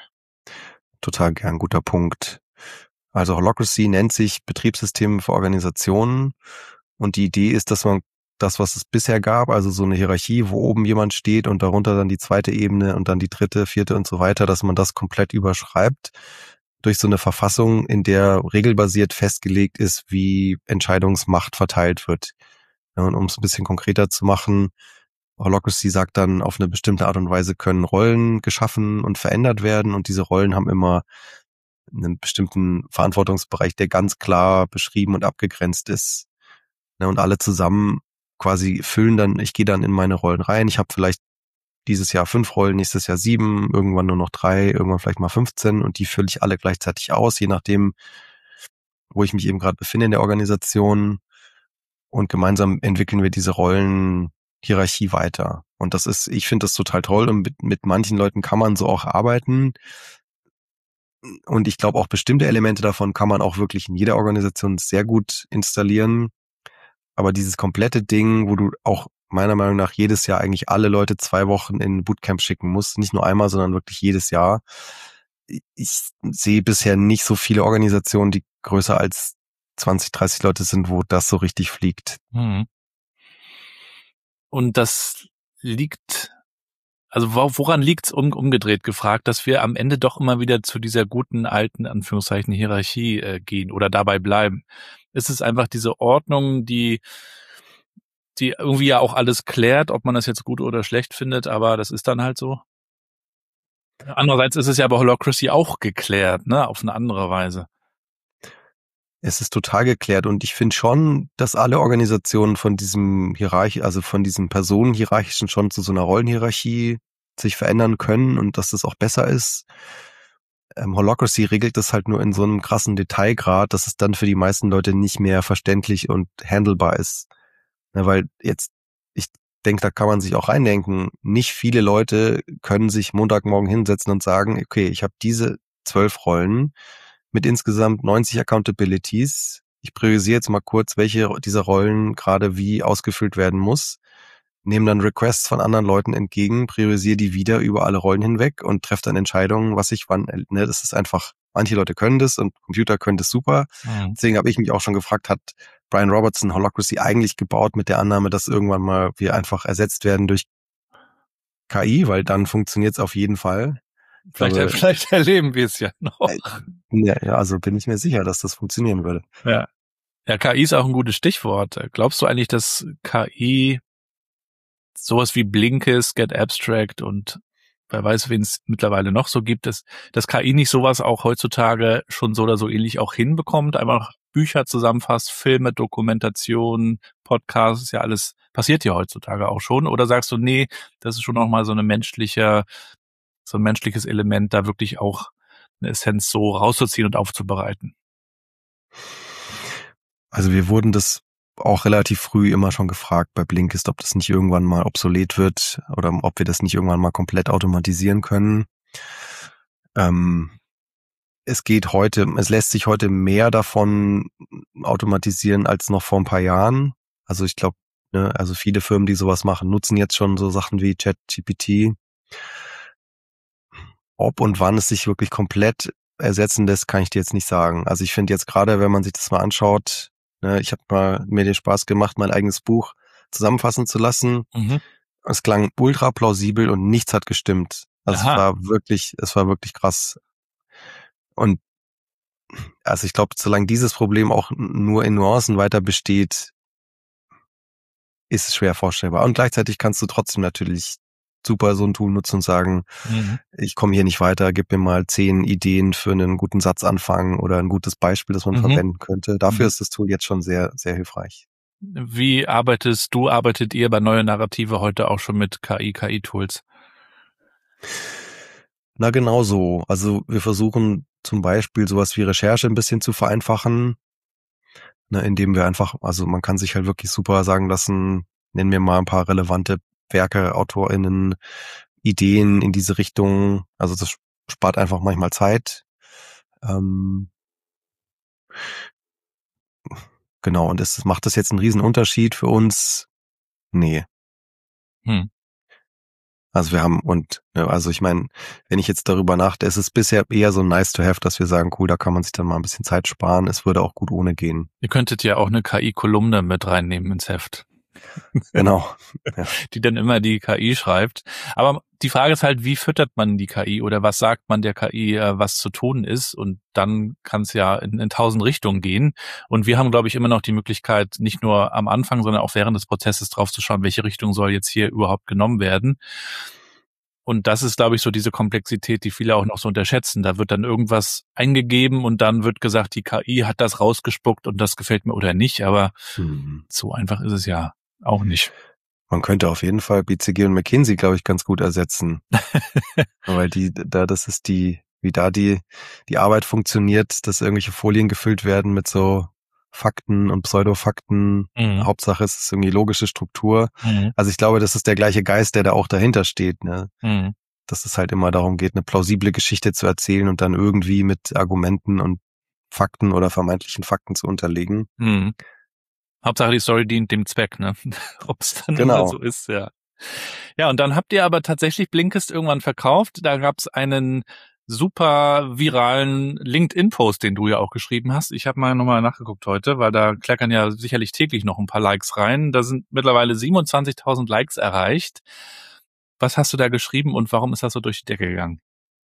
S4: Total gern, guter Punkt. Also Holacracy nennt sich Betriebssystem für Organisationen und die Idee ist, dass man das, was es bisher gab, also so eine Hierarchie, wo oben jemand steht und darunter dann die zweite Ebene und dann die dritte, vierte und so weiter, dass man das komplett überschreibt durch so eine Verfassung, in der regelbasiert festgelegt ist, wie Entscheidungsmacht verteilt wird. Ja, und um es ein bisschen konkreter zu machen, Holacracy sagt dann, auf eine bestimmte Art und Weise können Rollen geschaffen und verändert werden und diese Rollen haben immer einen bestimmten Verantwortungsbereich, der ganz klar beschrieben und abgegrenzt ist. Ja, und alle zusammen quasi füllen dann, ich gehe dann in meine Rollen rein, ich habe vielleicht dieses Jahr 5 Rollen, nächstes Jahr 7, irgendwann nur noch 3, irgendwann vielleicht mal 15 und die fülle ich alle gleichzeitig aus, je nachdem, wo ich mich eben gerade befinde in der Organisation. Und gemeinsam entwickeln wir diese Rollenhierarchie weiter. Und ich finde das total toll und mit manchen Leuten kann man so auch arbeiten. Und ich glaube auch bestimmte Elemente davon kann man auch wirklich in jeder Organisation sehr gut installieren. Aber dieses komplette Ding, wo du auch meiner Meinung nach jedes Jahr eigentlich alle Leute 2 Wochen in Bootcamp schicken musst, nicht nur einmal, sondern wirklich jedes Jahr. Ich sehe bisher nicht so viele Organisationen, die größer als 20, 30 Leute sind, wo das so richtig fliegt.
S3: Und das liegt, also woran liegt's umgedreht gefragt, dass wir am Ende doch immer wieder zu dieser guten alten, Anführungszeichen, Hierarchie gehen oder dabei bleiben? Ist es einfach diese Ordnung, die irgendwie ja auch alles klärt, ob man das jetzt gut oder schlecht findet, aber das ist dann halt so? Andererseits ist es ja bei Holacracy auch geklärt, ne, auf eine andere Weise.
S4: Es ist total geklärt und ich finde schon, dass alle Organisationen von diesem von diesem Personenhierarchischen schon zu so einer Rollenhierarchie sich verändern können und dass das auch besser ist. Holacracy regelt das halt nur in so einem krassen Detailgrad, dass es dann für die meisten Leute nicht mehr verständlich und handelbar ist. Ja, weil jetzt, ich denke, da kann man sich auch reindenken, nicht viele Leute können sich Montagmorgen hinsetzen und sagen, okay, ich habe diese 12 Rollen mit insgesamt 90 Accountabilities. Ich priorisiere jetzt mal kurz, welche dieser Rollen gerade wie ausgefüllt werden muss, nehme dann Requests von anderen Leuten entgegen, priorisiere die wieder über alle Rollen hinweg und treffe dann Entscheidungen, was ich wann, ne, das ist einfach, manche Leute können das und Computer können das super. Deswegen habe ich mich auch schon gefragt, hat Brian Robertson Holacracy eigentlich gebaut mit der Annahme, dass irgendwann mal wir einfach ersetzt werden durch KI, weil dann funktioniert es auf jeden Fall.
S3: Vielleicht erleben wir es ja noch.
S4: Ja, also bin ich mir sicher, dass das funktionieren würde.
S3: Ja, KI ist auch ein gutes Stichwort. Glaubst du eigentlich, dass KI sowas wie Blinkist, Get Abstract und wer weiß, wen es mittlerweile noch so gibt, dass KI nicht sowas auch heutzutage schon so oder so ähnlich auch hinbekommt, einfach Bücher zusammenfasst, Filme, Dokumentationen, Podcasts, ja alles passiert ja heutzutage auch schon? Oder sagst du, nee, das ist schon noch mal so ein menschliches Element, da wirklich auch eine Essenz so rauszuziehen und aufzubereiten?
S4: Also wir wurden das auch relativ früh immer schon gefragt bei Blinkist, ob das nicht irgendwann mal obsolet wird oder ob wir das nicht irgendwann mal komplett automatisieren können. Es lässt sich heute mehr davon automatisieren als noch vor ein paar Jahren. Also ich glaube, also viele Firmen, die sowas machen, nutzen jetzt schon so Sachen wie ChatGPT. Ob und wann es sich wirklich komplett ersetzen lässt, kann ich dir jetzt nicht sagen. Also ich finde jetzt gerade, wenn man sich das mal anschaut, ich habe mir den Spaß gemacht, mein eigenes Buch zusammenfassen zu lassen. Es klang ultra plausibel und nichts hat gestimmt. Also es war wirklich krass. Und also ich glaube, solange dieses Problem auch nur in Nuancen weiter besteht, ist es schwer vorstellbar. Und gleichzeitig kannst du trotzdem natürlich super so ein Tool nutzen und sagen, ich komme hier nicht weiter, gib mir mal 10 Ideen für einen guten Satzanfang oder ein gutes Beispiel, das man verwenden könnte. Dafür ist das Tool jetzt schon sehr, sehr hilfreich.
S3: Wie arbeitet ihr bei Neue Narrative heute auch schon mit KI-Tools?
S4: Na genau so. Also wir versuchen zum Beispiel sowas wie Recherche ein bisschen zu vereinfachen, indem wir einfach, also man kann sich halt wirklich super sagen lassen, nennen wir mal ein paar relevante Werke, AutorInnen, Ideen in diese Richtung. Also das spart einfach manchmal Zeit. Genau, und macht das jetzt einen riesen Unterschied für uns? Nee. Also wir haben, also ich meine, wenn ich jetzt darüber nachdenke, es ist bisher eher so nice to have, dass wir sagen, cool, da kann man sich dann mal ein bisschen Zeit sparen. Es würde auch gut ohne gehen.
S3: Ihr könntet ja auch eine KI-Kolumne mit reinnehmen ins Heft.
S4: Genau. Ja.
S3: Die dann immer die KI schreibt. Aber die Frage ist halt, wie füttert man die KI oder was sagt man der KI, was zu tun ist? Und dann kann es ja in 1000 Richtungen gehen. Und wir haben, glaube ich, immer noch die Möglichkeit, nicht nur am Anfang, sondern auch während des Prozesses drauf zu schauen, welche Richtung soll jetzt hier überhaupt genommen werden. Und das ist, glaube ich, so diese Komplexität, die viele auch noch so unterschätzen. Da wird dann irgendwas eingegeben und dann wird gesagt, die KI hat das rausgespuckt und das gefällt mir oder nicht. Aber so einfach ist es ja auch nicht.
S4: Man könnte auf jeden Fall BCG und McKinsey, glaube ich, ganz gut ersetzen. Weil wie die Arbeit funktioniert, dass irgendwelche Folien gefüllt werden mit so Fakten und Pseudofakten. Hauptsache es ist irgendwie logische Struktur. Also ich glaube, das ist der gleiche Geist, der da auch dahinter steht, ne? Dass es halt immer darum geht, eine plausible Geschichte zu erzählen und dann irgendwie mit Argumenten und Fakten oder vermeintlichen Fakten zu unterlegen.
S3: Hauptsache die Story dient dem Zweck, ne? Ob es dann
S4: immer
S3: so ist, ja. Ja, und dann habt ihr aber tatsächlich Blinkist irgendwann verkauft. Da gab es einen super viralen LinkedIn-Post, den du ja auch geschrieben hast. Ich habe mal nochmal nachgeguckt heute, weil da kleckern ja sicherlich täglich noch ein paar Likes rein. Da sind mittlerweile 27.000 Likes erreicht. Was hast du da geschrieben und warum ist das so durch die Decke gegangen?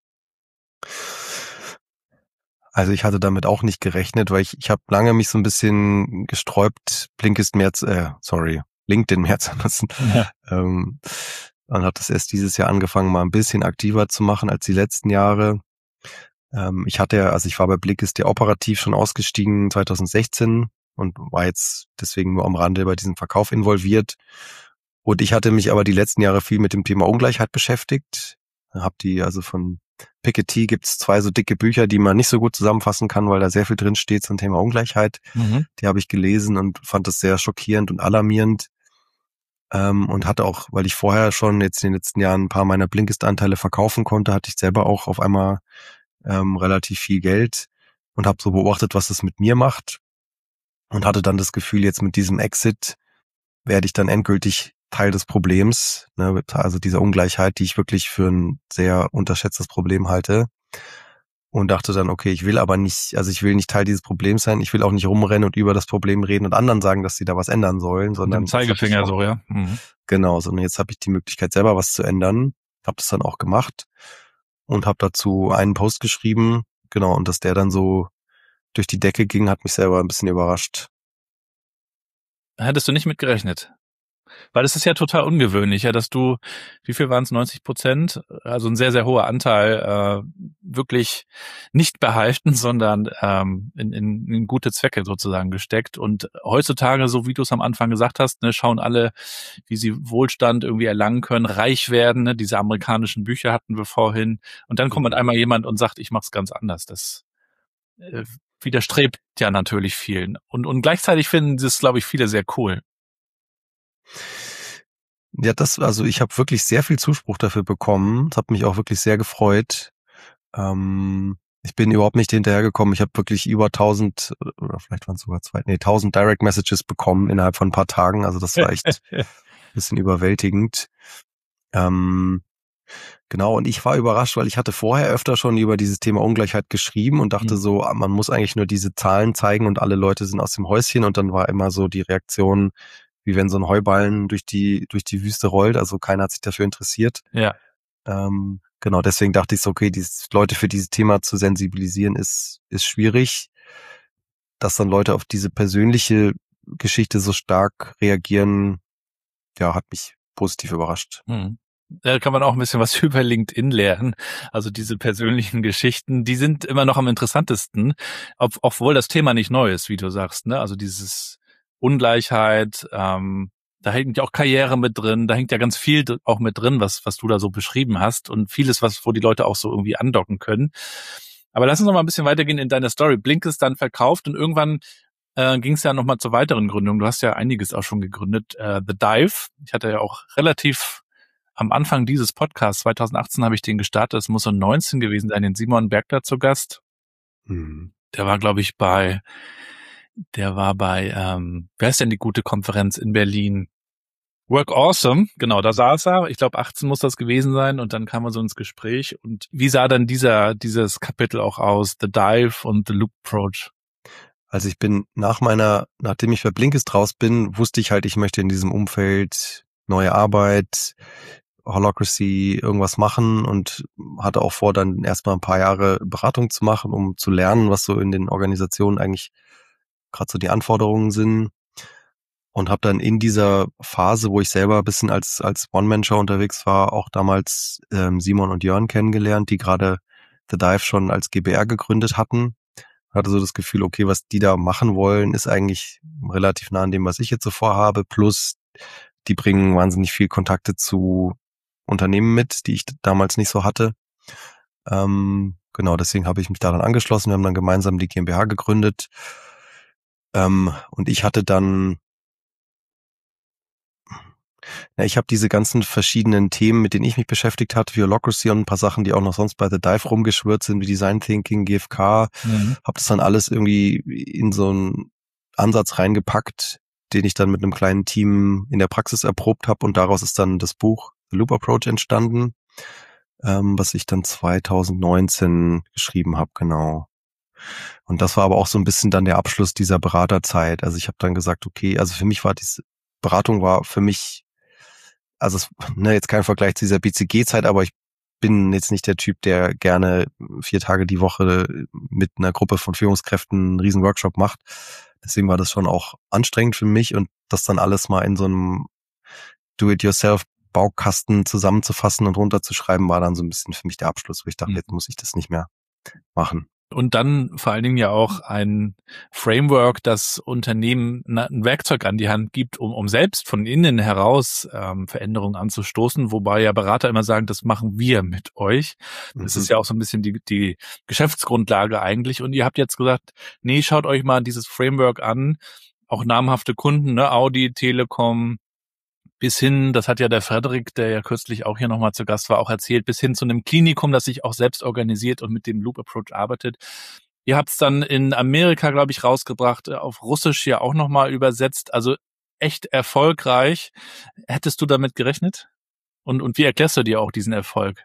S4: Also ich hatte damit auch nicht gerechnet, weil ich habe lange mich so ein bisschen gesträubt, LinkedIn mehr zu nutzen. Ja. Und habe das erst dieses Jahr angefangen, mal ein bisschen aktiver zu machen als die letzten Jahre. Ich war bei Blinkist ja operativ schon ausgestiegen 2016 und war jetzt deswegen nur am Rande bei diesem Verkauf involviert. Und ich hatte mich aber die letzten Jahre viel mit dem Thema Ungleichheit beschäftigt. Von Piketty gibt's 2 so dicke Bücher, die man nicht so gut zusammenfassen kann, weil da sehr viel drin steht zum Thema Ungleichheit. Die habe ich gelesen und fand das sehr schockierend und alarmierend. Und hatte auch, weil ich vorher schon jetzt in den letzten Jahren ein paar meiner Blinkist-Anteile verkaufen konnte, hatte ich selber auch auf einmal relativ viel Geld und habe so beobachtet, was es mit mir macht und hatte dann das Gefühl, jetzt mit diesem Exit werde ich dann endgültig Teil des Problems, ne, also dieser Ungleichheit, die ich wirklich für ein sehr unterschätztes Problem halte. Und dachte dann, okay, ich will nicht Teil dieses Problems sein, ich will auch nicht rumrennen und über das Problem reden und anderen sagen, dass sie da was ändern sollen, sondern
S3: mit dem Zeigefinger so, ja. Mhm.
S4: Genau, sondern jetzt habe ich die Möglichkeit, selber was zu ändern. Habe das dann auch gemacht und habe dazu einen Post geschrieben, genau, und dass der dann so durch die Decke ging, hat mich selber ein bisschen überrascht.
S3: Hättest du nicht mit gerechnet? Weil es ist ja total ungewöhnlich, ja, dass du, wie viel waren es, 90%, also ein sehr, sehr hoher Anteil, wirklich nicht behalten, sondern in gute Zwecke sozusagen gesteckt. Und heutzutage, so wie du es am Anfang gesagt hast, ne, schauen alle, wie sie Wohlstand irgendwie erlangen können, reich werden. Ne? Diese amerikanischen Bücher hatten wir vorhin. Und dann kommt mit einmal jemand und sagt, ich mach's ganz anders. Das widerstrebt ja natürlich vielen. Und gleichzeitig finden das, glaube ich, viele sehr cool.
S4: Ja, also ich habe wirklich sehr viel Zuspruch dafür bekommen. Das hat mich auch wirklich sehr gefreut. Ich bin überhaupt nicht hinterhergekommen. Ich habe wirklich über 1000 oder vielleicht waren es sogar 1000 Direct Messages bekommen innerhalb von ein paar Tagen. Also das war echt ein bisschen überwältigend. Genau, und ich war überrascht, weil ich hatte vorher öfter schon über dieses Thema Ungleichheit geschrieben und dachte so, man muss eigentlich nur diese Zahlen zeigen und alle Leute sind aus dem Häuschen, und dann war immer so die Reaktion, wie wenn so ein Heuballen durch die Wüste rollt, also keiner hat sich dafür interessiert.
S3: Ja.
S4: Genau, deswegen dachte ich so, okay, Leute für dieses Thema zu sensibilisieren ist schwierig. Dass dann Leute auf diese persönliche Geschichte so stark reagieren, ja, hat mich positiv überrascht.
S3: Da kann man auch ein bisschen was über LinkedIn lernen. Also diese persönlichen Geschichten, die sind immer noch am interessantesten, obwohl das Thema nicht neu ist, wie du sagst, ne? Also dieses Ungleichheit, da hängt ja auch Karriere mit drin, da hängt ja ganz viel auch mit drin, was du da so beschrieben hast, und vieles, wo die Leute auch so irgendwie andocken können. Aber lass uns noch mal ein bisschen weitergehen in deiner Story. Blink ist dann verkauft und irgendwann ging es ja noch mal zur weiteren Gründung. Du hast ja einiges auch schon gegründet. The Dive. Ich hatte ja auch relativ am Anfang dieses Podcasts, 2018 habe ich den gestartet, es muss so 19 gewesen sein, den Simon Bergler zu Gast. Der war, glaube ich, wer ist denn die gute Konferenz in Berlin? Work Awesome, genau, da saß er. Ich glaube, 18 muss das gewesen sein, und dann kam er so ins Gespräch. Und wie sah dann dieses Kapitel auch aus, The Dive und The Loop Approach?
S4: Also ich bin nachdem ich bei Blinkist raus bin, wusste ich halt, ich möchte in diesem Umfeld neue Arbeit, Holacracy, irgendwas machen, und hatte auch vor, dann erstmal ein paar Jahre Beratung zu machen, um zu lernen, was so in den Organisationen eigentlich gerade so die Anforderungen sind, und habe dann in dieser Phase, wo ich selber ein bisschen als One-Man-Show unterwegs war, auch damals Simon und Jörn kennengelernt, die gerade The Dive schon als GbR gegründet hatten. Hatte so das Gefühl, okay, was die da machen wollen, ist eigentlich relativ nah an dem, was ich jetzt so vorhabe, plus die bringen wahnsinnig viel Kontakte zu Unternehmen mit, die ich damals nicht so hatte. Genau, deswegen habe ich mich da dann angeschlossen. Wir haben dann gemeinsam die GmbH gegründet. Und ich hatte dann, ich habe diese ganzen verschiedenen Themen, mit denen ich mich beschäftigt hatte, wie Holacracy und ein paar Sachen, die auch noch sonst bei The Dive rumgeschwirrt sind, wie Design Thinking, GfK, habe das dann alles irgendwie in so einen Ansatz reingepackt, den ich dann mit einem kleinen Team in der Praxis erprobt habe, und daraus ist dann das Buch The Loop Approach entstanden, was ich dann 2019 geschrieben habe, genau. Und das war aber auch so ein bisschen dann der Abschluss dieser Beraterzeit. Also ich habe dann gesagt, okay, also für mich war diese Beratung für mich, also jetzt kein Vergleich zu dieser BCG-Zeit, aber ich bin jetzt nicht der Typ, der gerne 4 Tage die Woche mit einer Gruppe von Führungskräften einen riesen Workshop macht. Deswegen war das schon auch anstrengend für mich, und das dann alles mal in so einem Do-it-yourself-Baukasten zusammenzufassen und runterzuschreiben, war dann so ein bisschen für mich der Abschluss, wo ich dachte, jetzt muss ich das nicht mehr machen.
S3: Und dann vor allen Dingen ja auch ein Framework, das Unternehmen ein Werkzeug an die Hand gibt, um selbst von innen heraus Veränderungen anzustoßen, wobei ja Berater immer sagen, das machen wir mit euch. Das ist ja auch so ein bisschen die Geschäftsgrundlage eigentlich. Und ihr habt jetzt gesagt, nee, schaut euch mal dieses Framework an. Auch namhafte Kunden, ne, Audi, Telekom, bis hin, das hat ja der Frederik, der ja kürzlich auch hier nochmal zu Gast war, auch erzählt, bis hin zu einem Klinikum, das sich auch selbst organisiert und mit dem Loop Approach arbeitet. Ihr habt es dann in Amerika, glaube ich, rausgebracht, auf Russisch ja auch nochmal übersetzt, also echt erfolgreich. Hättest du damit gerechnet? Und wie erklärst du dir auch diesen Erfolg?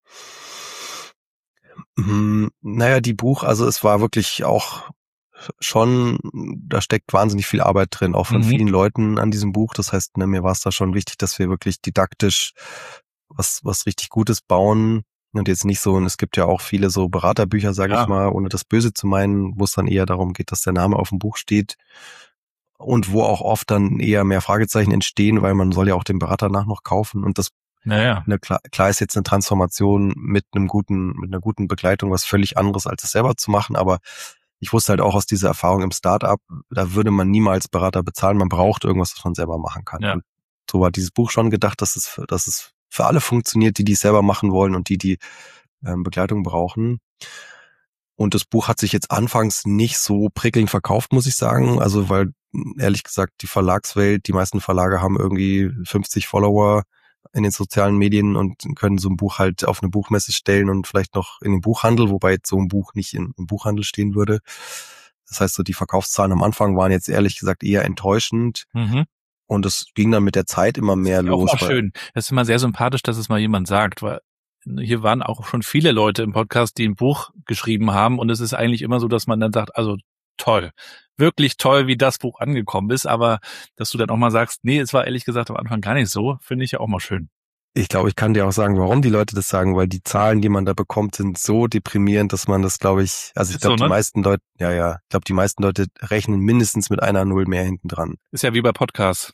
S4: Naja, also es war wirklich auch schon, da steckt wahnsinnig viel Arbeit drin, auch von vielen Leuten an diesem Buch. Das heißt, mir war es da schon wichtig, dass wir wirklich didaktisch was richtig Gutes bauen und jetzt nicht so, und es gibt ja auch viele so Beraterbücher, sage ich mal, ohne das Böse zu meinen, wo es dann eher darum geht, dass der Name auf dem Buch steht und wo auch oft dann eher mehr Fragezeichen entstehen, weil man soll ja auch den Berater noch kaufen und das klar ist jetzt eine Transformation mit einer guten Begleitung was völlig anderes, als es selber zu machen, aber ich wusste halt auch aus dieser Erfahrung im Startup, da würde man niemals Berater bezahlen, man braucht irgendwas, was man selber machen kann. Ja. Und so war dieses Buch schon gedacht, dass es für alle funktioniert, die es selber machen wollen und die Begleitung brauchen. Und das Buch hat sich jetzt anfangs nicht so prickelnd verkauft, muss ich sagen. Also weil, ehrlich gesagt, die Verlagswelt, die meisten Verlage haben irgendwie 50 Follower in den sozialen Medien und können so ein Buch halt auf eine Buchmesse stellen und vielleicht noch in den Buchhandel, wobei jetzt so ein Buch nicht im Buchhandel stehen würde. Das heißt, so die Verkaufszahlen am Anfang waren jetzt ehrlich gesagt eher enttäuschend. Und es ging dann mit der Zeit immer mehr los.
S3: Auch schön. Das ist immer sehr sympathisch, dass es mal jemand sagt, weil hier waren auch schon viele Leute im Podcast, die ein Buch geschrieben haben und es ist eigentlich immer so, dass man dann sagt, also toll, wirklich toll, wie das Buch angekommen ist, aber dass du dann auch mal sagst, nee, es war ehrlich gesagt am Anfang gar nicht so, finde ich ja auch mal schön.
S4: Ich glaube, ich kann dir auch sagen, warum die Leute das sagen, weil die Zahlen, die man da bekommt, sind so deprimierend, dass man das, glaube ich, also ich glaube, die meisten Leute, ich glaube, die meisten Leute rechnen mindestens mit einer Null mehr hinten dran.
S3: Ist ja wie bei Podcasts.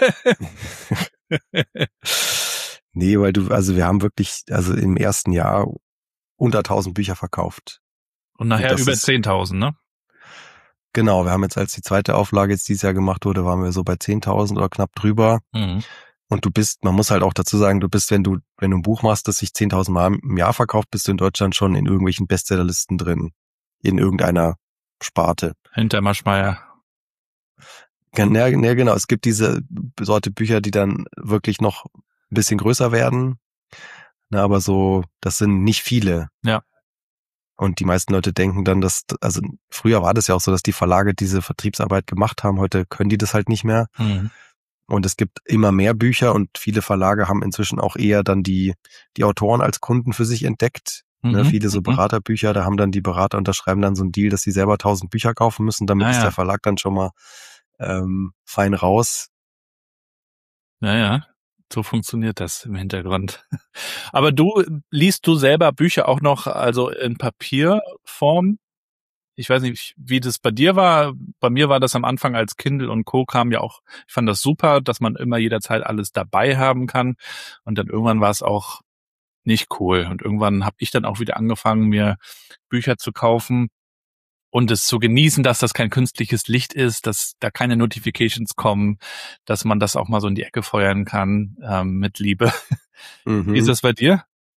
S4: Nee, weil wir haben wirklich, also im ersten Jahr unter 1000 Bücher verkauft.
S3: Und nachher über 10.000, ne?
S4: Genau, wir haben jetzt, als die zweite Auflage jetzt dieses Jahr gemacht wurde, waren wir so bei 10.000 oder knapp drüber. Und man muss halt auch dazu sagen, wenn du ein Buch machst, das sich 10.000 Mal im Jahr verkauft, bist du in Deutschland schon in irgendwelchen Bestsellerlisten drin. In irgendeiner Sparte.
S3: Hinter Maschmeyer.
S4: Ja, genau. Es gibt diese Sorte Bücher, die dann wirklich noch ein bisschen größer werden. Aber das sind nicht viele.
S3: Ja.
S4: Und die meisten Leute denken dann, also früher war das ja auch so, dass die Verlage diese Vertriebsarbeit gemacht haben. Heute können die das halt nicht mehr. Und es gibt immer mehr Bücher und viele Verlage haben inzwischen auch eher dann die Autoren als Kunden für sich entdeckt. Viele so Beraterbücher, da haben dann die Berater unterschreiben dann so einen Deal, dass sie selber 1000 Bücher kaufen müssen, damit ist der Verlag dann schon mal fein raus.
S3: Ja. So funktioniert das im Hintergrund. Aber liest du selber Bücher auch noch, also in Papierform? Ich weiß nicht, wie das bei dir war. Bei mir war das am Anfang, als Kindle und Co. kam ja auch, ich fand das super, dass man immer jederzeit alles dabei haben kann. Und dann irgendwann war es auch nicht cool. Und irgendwann habe ich dann auch wieder angefangen, mir Bücher zu kaufen und es zu genießen, dass das kein künstliches Licht ist, dass da keine Notifications kommen, dass man das auch mal so in die Ecke feuern kann, mit Liebe. Wie ist das bei dir?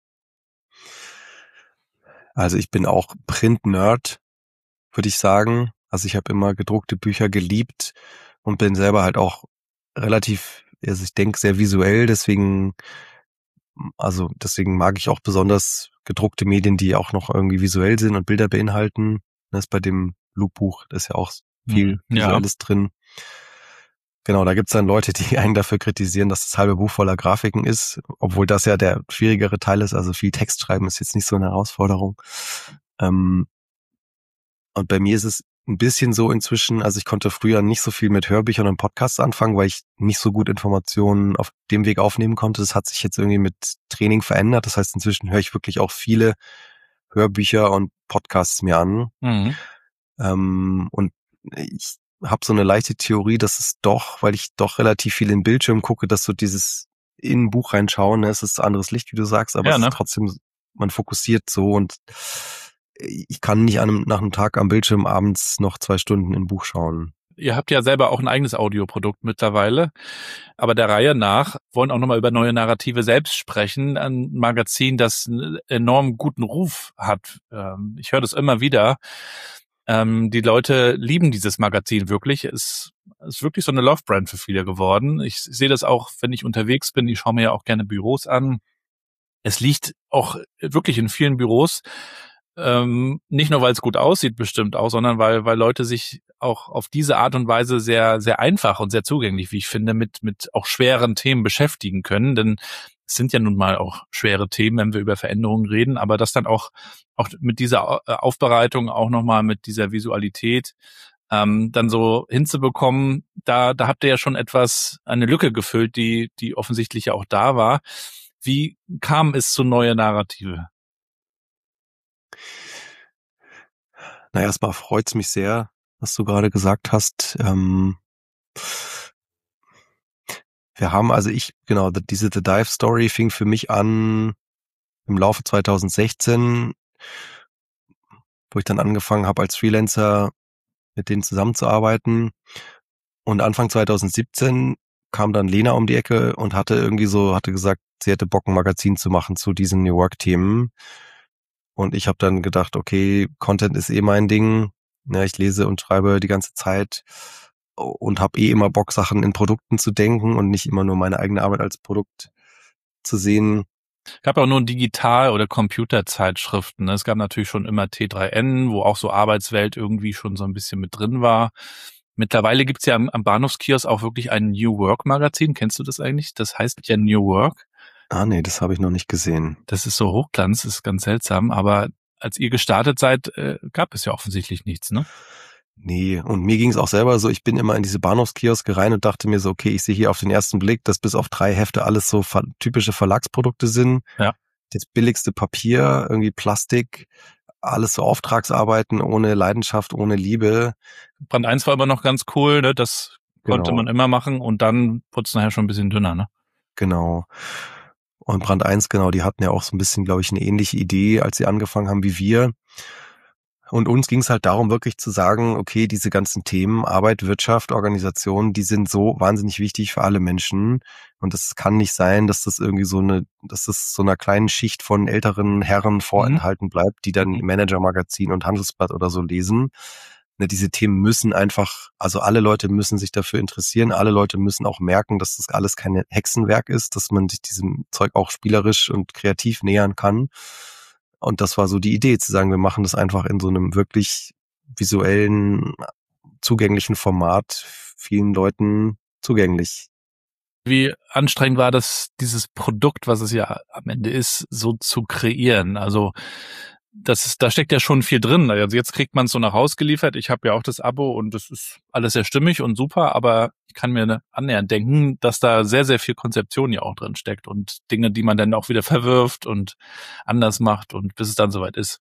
S4: Also ich bin auch Print-Nerd, würde ich sagen. Also ich habe immer gedruckte Bücher geliebt und bin selber halt auch relativ, also ich denke sehr visuell, deswegen mag ich auch besonders gedruckte Medien, die auch noch irgendwie visuell sind und Bilder beinhalten. Das ist bei dem Loop-Buch, da ist ja auch viel Visuelles drin. Genau, da gibt's dann Leute, die einen dafür kritisieren, dass das halbe Buch voller Grafiken ist, obwohl das ja der schwierigere Teil ist. Also viel Text schreiben ist jetzt nicht so eine Herausforderung. Und bei mir ist es ein bisschen so inzwischen, also ich konnte früher nicht so viel mit Hörbüchern und Podcasts anfangen, weil ich nicht so gut Informationen auf dem Weg aufnehmen konnte. Das hat sich jetzt irgendwie mit Training verändert. Das heißt, inzwischen höre ich wirklich auch viele Hörbücher und Podcasts mir an. Und ich habe so eine leichte Theorie, dass es doch, weil ich doch relativ viel in Bildschirm gucke, dass so dieses in ein Buch reinschauen, es ist anderes Licht, wie du sagst, aber es ist trotzdem, man fokussiert so und ich kann nicht nach einem Tag am Bildschirm abends noch 2 Stunden in ein Buch schauen.
S3: Ihr habt ja selber auch ein eigenes Audioprodukt mittlerweile, aber der Reihe nach wollen auch nochmal über neue Narrative selbst sprechen. Ein Magazin, das einen enorm guten Ruf hat. Ich höre das immer wieder. Die Leute lieben dieses Magazin wirklich. Es ist wirklich so eine Love-Brand für viele geworden. Ich sehe das auch, wenn ich unterwegs bin. Ich schaue mir ja auch gerne Büros an. Es liegt auch wirklich in vielen Büros, nicht nur, weil es gut aussieht bestimmt auch, sondern weil Leute sich auch auf diese Art und Weise sehr, sehr einfach und sehr zugänglich, wie ich finde, mit auch schweren Themen beschäftigen können. Denn es sind ja nun mal auch schwere Themen, wenn wir über Veränderungen reden, aber das dann auch mit dieser Aufbereitung, auch nochmal mit dieser Visualität dann so hinzubekommen, da habt ihr ja schon eine Lücke gefüllt, die offensichtlich ja auch da war. Wie kam es zu neue Narrative?
S4: Na, erstmal freut's mich sehr, was du gerade gesagt hast. Wir haben, diese The Dive Story fing für mich an im Laufe 2016, wo ich dann angefangen habe, als Freelancer mit denen zusammenzuarbeiten. Und Anfang 2017 kam dann Lena um die Ecke und hatte gesagt, sie hätte Bock, ein Magazin zu machen zu diesen New Work-Themen. Und ich habe dann gedacht, okay, Content ist mein Ding. Ja, ich lese und schreibe die ganze Zeit und habe immer Bock, Sachen in Produkten zu denken und nicht immer nur meine eigene Arbeit als Produkt zu sehen.
S3: Es gab auch nur Digital- oder Computerzeitschriften. Es gab natürlich schon immer T3N, wo auch so Arbeitswelt irgendwie schon so ein bisschen mit drin war. Mittlerweile gibt's ja am Bahnhofskiosk auch wirklich ein New Work-Magazin. Kennst du das eigentlich? Das heißt ja New Work.
S4: Ah, nee, das habe ich noch nicht gesehen.
S3: Das ist so Hochglanz, ist ganz seltsam. Aber als ihr gestartet seid, gab es ja offensichtlich nichts, ne?
S4: Nee, und mir ging es auch selber so, ich bin immer in diese Bahnhofskioske rein und dachte mir so, okay, ich sehe hier auf den ersten Blick, dass bis auf 3 Hefte alles so typische Verlagsprodukte sind.
S3: Ja.
S4: Das billigste Papier, irgendwie Plastik, alles so Auftragsarbeiten ohne Leidenschaft, ohne Liebe.
S3: Brand 1 war immer noch ganz cool, ne? Das konnte man immer machen und dann wurde es nachher schon ein bisschen dünner, ne?
S4: Genau. Und Brand 1, genau, die hatten ja auch so ein bisschen, glaube ich, eine ähnliche Idee, als sie angefangen haben wie wir. Und uns ging es halt darum, wirklich zu sagen, okay, diese ganzen Themen, Arbeit, Wirtschaft, Organisation, die sind so wahnsinnig wichtig für alle Menschen. Und das kann nicht sein, dass das irgendwie dass das so einer kleinen Schicht von älteren Herren vorenthalten bleibt, die dann Manager-Magazin und Handelsblatt oder so lesen. Ne, diese Themen müssen einfach, also alle Leute müssen sich dafür interessieren, alle Leute müssen auch merken, dass das alles kein Hexenwerk ist, dass man sich diesem Zeug auch spielerisch und kreativ nähern kann. Und das war so die Idee, zu sagen, wir machen das einfach in so einem wirklich visuellen, zugänglichen Format, vielen Leuten zugänglich.
S3: Wie anstrengend war das, dieses Produkt, was es ja am Ende ist, so zu kreieren? Also da steckt ja schon viel drin. Also jetzt kriegt man es so nach Hause geliefert. Ich habe ja auch das Abo und das ist alles sehr stimmig und super, aber ich kann mir annähernd denken, dass da sehr, sehr viel Konzeption ja auch drin steckt und Dinge, die man dann auch wieder verwirft und anders macht und bis es dann soweit ist.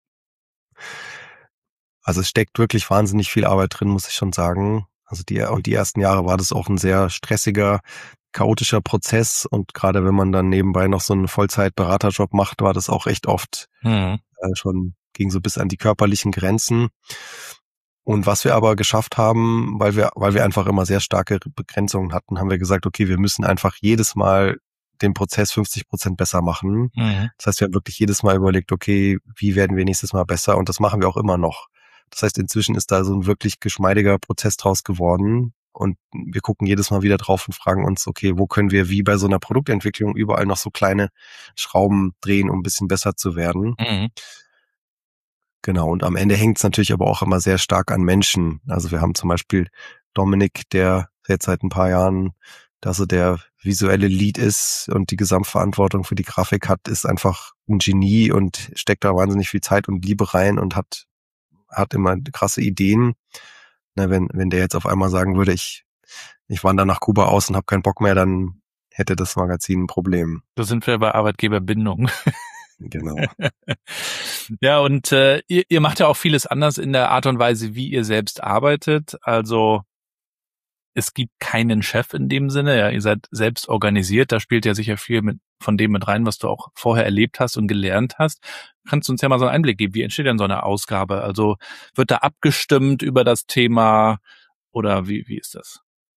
S4: Also es steckt wirklich wahnsinnig viel Arbeit drin, muss ich schon sagen. Also die ersten Jahre war das auch ein sehr stressiger, chaotischer Prozess und gerade wenn man dann nebenbei noch so einen Vollzeit-Beraterjob macht, war das auch echt oft schon, ging so bis an die körperlichen Grenzen. Und was wir aber geschafft haben, weil wir einfach immer sehr starke Begrenzungen hatten, haben wir gesagt, okay, wir müssen einfach jedes Mal den Prozess 50% besser machen. Das heißt, wir haben wirklich jedes Mal überlegt, okay, wie werden wir nächstes Mal besser? Und das machen wir auch immer noch. Das heißt, inzwischen ist da so ein wirklich geschmeidiger Prozess draus geworden. Und wir gucken jedes Mal wieder drauf und fragen uns, okay, wo können wir wie bei so einer Produktentwicklung überall noch so kleine Schrauben drehen, um ein bisschen besser zu werden. Genau, und am Ende hängt es natürlich aber auch immer sehr stark an Menschen. Also wir haben zum Beispiel Dominik, der jetzt seit ein paar Jahren da so der visuelle Lead ist und die Gesamtverantwortung für die Grafik hat, ist einfach ein Genie und steckt da wahnsinnig viel Zeit und Liebe rein und hat immer krasse Ideen. Na, wenn der jetzt auf einmal sagen würde, ich wandere nach Kuba aus und habe keinen Bock mehr, dann hätte das Magazin ein Problem.
S3: Da sind wir bei Arbeitgeberbindung.
S4: Genau.
S3: Ja, und ihr macht ja auch vieles anders in der Art und Weise, wie ihr selbst arbeitet. Also es gibt keinen Chef in dem Sinne. Ja, ihr seid selbst organisiert. Da spielt ja sicher viel von dem mit rein, was du auch vorher erlebt hast und gelernt hast. Kannst du uns ja mal so einen Einblick geben? Wie entsteht denn so eine Ausgabe? Also wird da abgestimmt über das Thema oder wie ist das?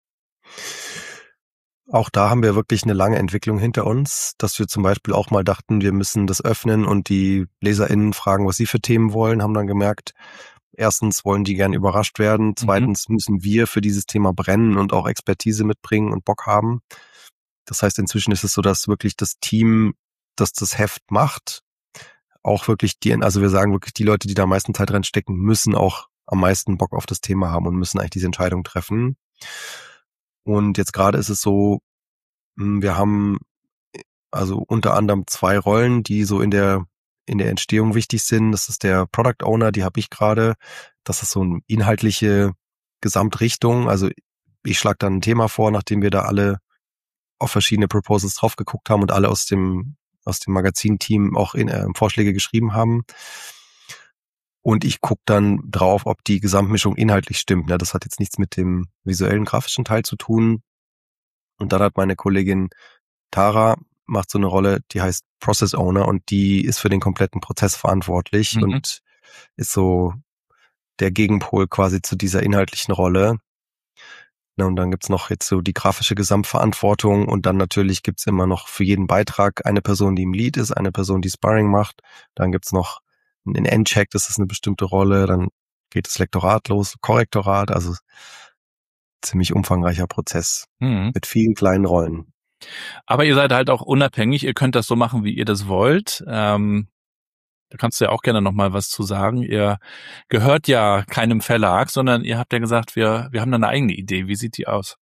S4: Auch da haben wir wirklich eine lange Entwicklung hinter uns, dass wir zum Beispiel auch mal dachten, wir müssen das öffnen und die LeserInnen fragen, was sie für Themen wollen, haben dann gemerkt, Erstens wollen die gern überrascht werden. Zweitens müssen wir für dieses Thema brennen und auch Expertise mitbringen und Bock haben. Das heißt, inzwischen ist es so, dass wirklich das Team, das das Heft macht, auch wirklich also wir sagen wirklich, die Leute, die da am meisten Zeit reinstecken, müssen auch am meisten Bock auf das Thema haben und müssen eigentlich diese Entscheidung treffen. Und jetzt gerade ist es so, wir haben also unter anderem 2 Rollen, die so in der Entstehung wichtig sind. Das ist der Product Owner, die habe ich gerade. Das ist so eine inhaltliche Gesamtrichtung. Also ich schlage dann ein Thema vor, nachdem wir da alle auf verschiedene Proposals drauf geguckt haben und alle aus dem Magazinteam auch Vorschläge geschrieben haben. Und ich gucke dann drauf, ob die Gesamtmischung inhaltlich stimmt. Ja, das hat jetzt nichts mit dem visuellen, grafischen Teil zu tun. Und dann hat meine Kollegin Tara macht so eine Rolle, die heißt Process Owner und die ist für den kompletten Prozess verantwortlich und ist so der Gegenpol quasi zu dieser inhaltlichen Rolle. Na, und dann gibt's noch jetzt so die grafische Gesamtverantwortung und dann natürlich gibt's immer noch für jeden Beitrag eine Person, die im Lead ist, eine Person, die Sparring macht. Dann gibt's noch einen Endcheck, das ist eine bestimmte Rolle. Dann geht das Lektorat los, Korrektorat, also ziemlich umfangreicher Prozess mit vielen kleinen Rollen.
S3: Aber ihr seid halt auch unabhängig, ihr könnt das so machen, wie ihr das wollt. Da kannst du ja auch gerne nochmal was zu sagen. Ihr gehört ja keinem Verlag, sondern ihr habt ja gesagt, wir haben da eine eigene Idee. Wie sieht die aus?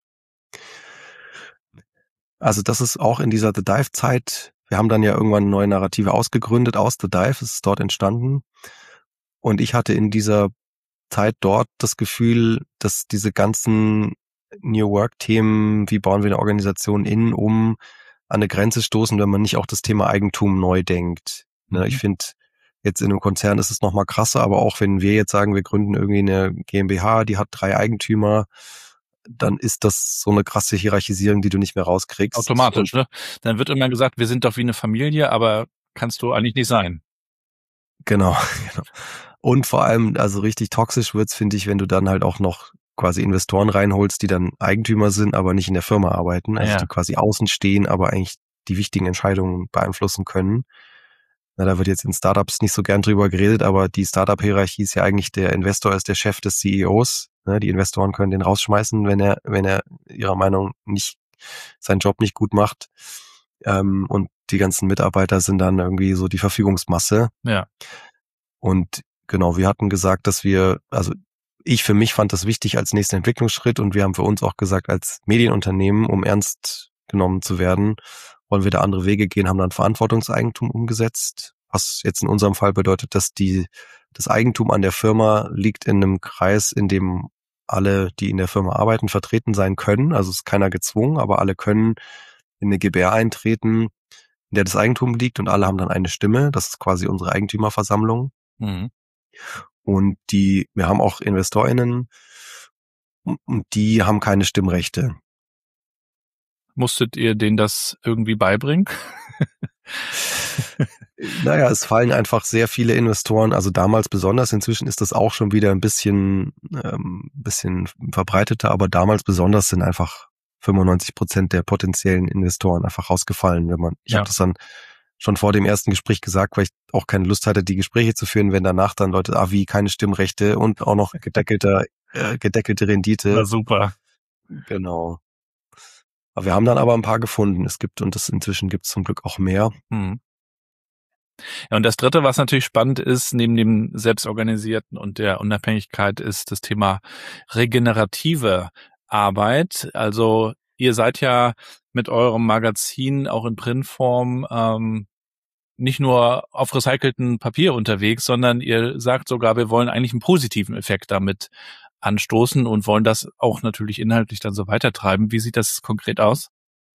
S4: Also das ist auch in dieser The Dive-Zeit, wir haben dann ja irgendwann neue Narrative ausgegründet aus The Dive, es ist dort entstanden. Und ich hatte in dieser Zeit dort das Gefühl, dass diese ganzen New Work-Themen, wie bauen wir eine Organisation an eine Grenze stoßen, wenn man nicht auch das Thema Eigentum neu denkt. Ich finde, jetzt in einem Konzern ist es nochmal krasser, aber auch wenn wir jetzt sagen, wir gründen irgendwie eine GmbH, die hat 3 Eigentümer, dann ist das so eine krasse Hierarchisierung, die du nicht mehr rauskriegst.
S3: Automatisch, ne? Dann wird immer gesagt, wir sind doch wie eine Familie, aber kannst du eigentlich nicht sein.
S4: Genau. Und vor allem, also richtig toxisch wird's, finde ich, wenn du dann halt auch noch quasi Investoren reinholst, die dann Eigentümer sind, aber nicht in der Firma arbeiten, also die quasi außen stehen, aber eigentlich die wichtigen Entscheidungen beeinflussen können. Na, da wird jetzt in Startups nicht so gern drüber geredet, aber die Startup-Hierarchie ist ja eigentlich, der Investor ist der Chef des CEOs. Die Investoren können den rausschmeißen, wenn er ihrer Meinung nicht seinen Job nicht gut macht. Und die ganzen Mitarbeiter sind dann irgendwie so die Verfügungsmasse.
S3: Ja.
S4: Und genau, wir hatten gesagt, dass ich für mich fand das wichtig als nächsten Entwicklungsschritt und wir haben für uns auch gesagt, als Medienunternehmen, um ernst genommen zu werden, wollen wir da andere Wege gehen, haben dann Verantwortungseigentum umgesetzt, was jetzt in unserem Fall bedeutet, dass das Eigentum an der Firma liegt in einem Kreis, in dem alle, die in der Firma arbeiten, vertreten sein können. Also ist keiner gezwungen, aber alle können in eine GbR eintreten, in der das Eigentum liegt und alle haben dann eine Stimme. Das ist quasi unsere Eigentümerversammlung. Und wir haben auch InvestorInnen und die haben keine Stimmrechte.
S3: Musstet ihr denen das irgendwie beibringen?
S4: Naja, es fallen einfach sehr viele Investoren, also damals besonders, inzwischen ist das auch schon wieder ein bisschen verbreiteter, aber damals besonders sind einfach 95% der potenziellen Investoren einfach rausgefallen. Ich habe das dann schon vor dem ersten Gespräch gesagt, weil ich auch keine Lust hatte, die Gespräche zu führen, wenn danach dann Leute, wie, keine Stimmrechte und auch noch gedeckelte Rendite.
S3: Na super.
S4: Genau. Aber wir haben dann aber ein paar gefunden. Inzwischen gibt es zum Glück auch mehr.
S3: Ja, und das Dritte, was natürlich spannend ist, neben dem Selbstorganisierten und der Unabhängigkeit, ist das Thema regenerative Arbeit. Also ihr seid ja mit eurem Magazin auch in Printform nicht nur auf recyceltem Papier unterwegs, sondern ihr sagt sogar, wir wollen eigentlich einen positiven Effekt damit anstoßen und wollen das auch natürlich inhaltlich dann so weitertreiben. Wie sieht das konkret aus?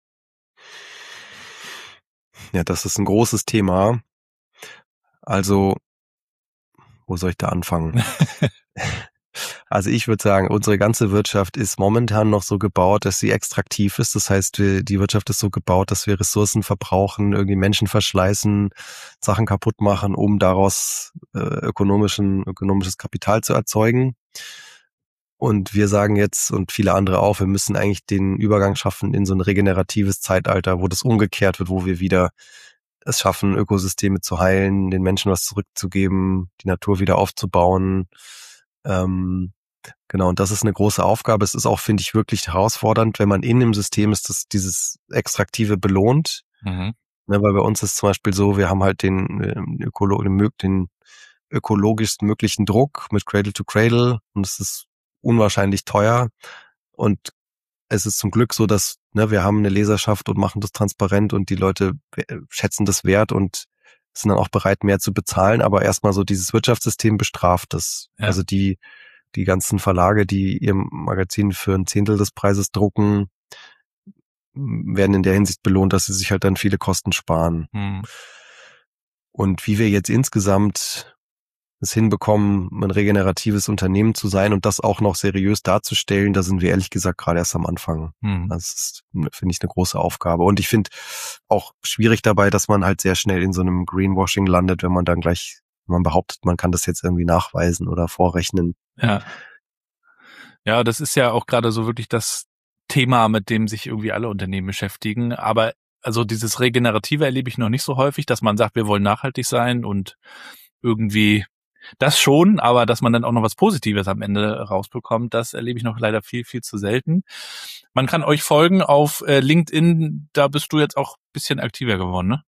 S4: Ja, das ist ein großes Thema. Also, wo soll ich da anfangen? Also ich würde sagen, unsere ganze Wirtschaft ist momentan noch so gebaut, dass sie extraktiv ist. Das heißt, die Wirtschaft ist so gebaut, dass wir Ressourcen verbrauchen, irgendwie Menschen verschleißen, Sachen kaputt machen, um daraus ökonomisches Kapital zu erzeugen. Und wir sagen jetzt und viele andere auch, wir müssen eigentlich den Übergang schaffen in so ein regeneratives Zeitalter, wo das umgekehrt wird, wo wir wieder es schaffen, Ökosysteme zu heilen, den Menschen was zurückzugeben, die Natur wieder aufzubauen. Genau, und das ist eine große Aufgabe. Es ist auch, finde ich, wirklich herausfordernd, wenn man in dem System ist, dass dieses Extraktive belohnt.
S3: Mhm.
S4: Ne, weil bei uns ist zum Beispiel so, wir haben halt den ökologischst möglichen Druck mit Cradle to Cradle und es ist unwahrscheinlich teuer. Und es ist zum Glück so, dass wir haben eine Leserschaft und machen das transparent und die Leute schätzen das wert und sind dann auch bereit, mehr zu bezahlen. Aber erstmal so dieses Wirtschaftssystem bestraft das.
S3: Ja.
S4: Also die ganzen Verlage, die ihr Magazin für 1/10 des Preises drucken, werden in der Hinsicht belohnt, dass sie sich halt dann viele Kosten sparen.
S3: Mhm.
S4: Und wie wir jetzt insgesamt es hinbekommen, ein regeneratives Unternehmen zu sein und das auch noch seriös darzustellen, da sind wir ehrlich gesagt gerade erst am Anfang.
S3: Mhm.
S4: Das ist, finde ich, eine große Aufgabe. Und ich finde auch schwierig dabei, dass man halt sehr schnell in so einem Greenwashing landet, wenn man dann gleich, man behauptet, man kann das jetzt irgendwie nachweisen oder vorrechnen.
S3: Ja. Ja, das ist ja auch gerade so wirklich das Thema, mit dem sich irgendwie alle Unternehmen beschäftigen. Aber also dieses Regenerative erlebe ich noch nicht so häufig, dass man sagt, wir wollen nachhaltig sein und irgendwie das schon, aber dass man dann auch noch was Positives am Ende rausbekommt, das erlebe ich noch leider viel, viel zu selten. Man kann euch folgen auf LinkedIn, da bist du jetzt auch ein bisschen aktiver geworden, ne?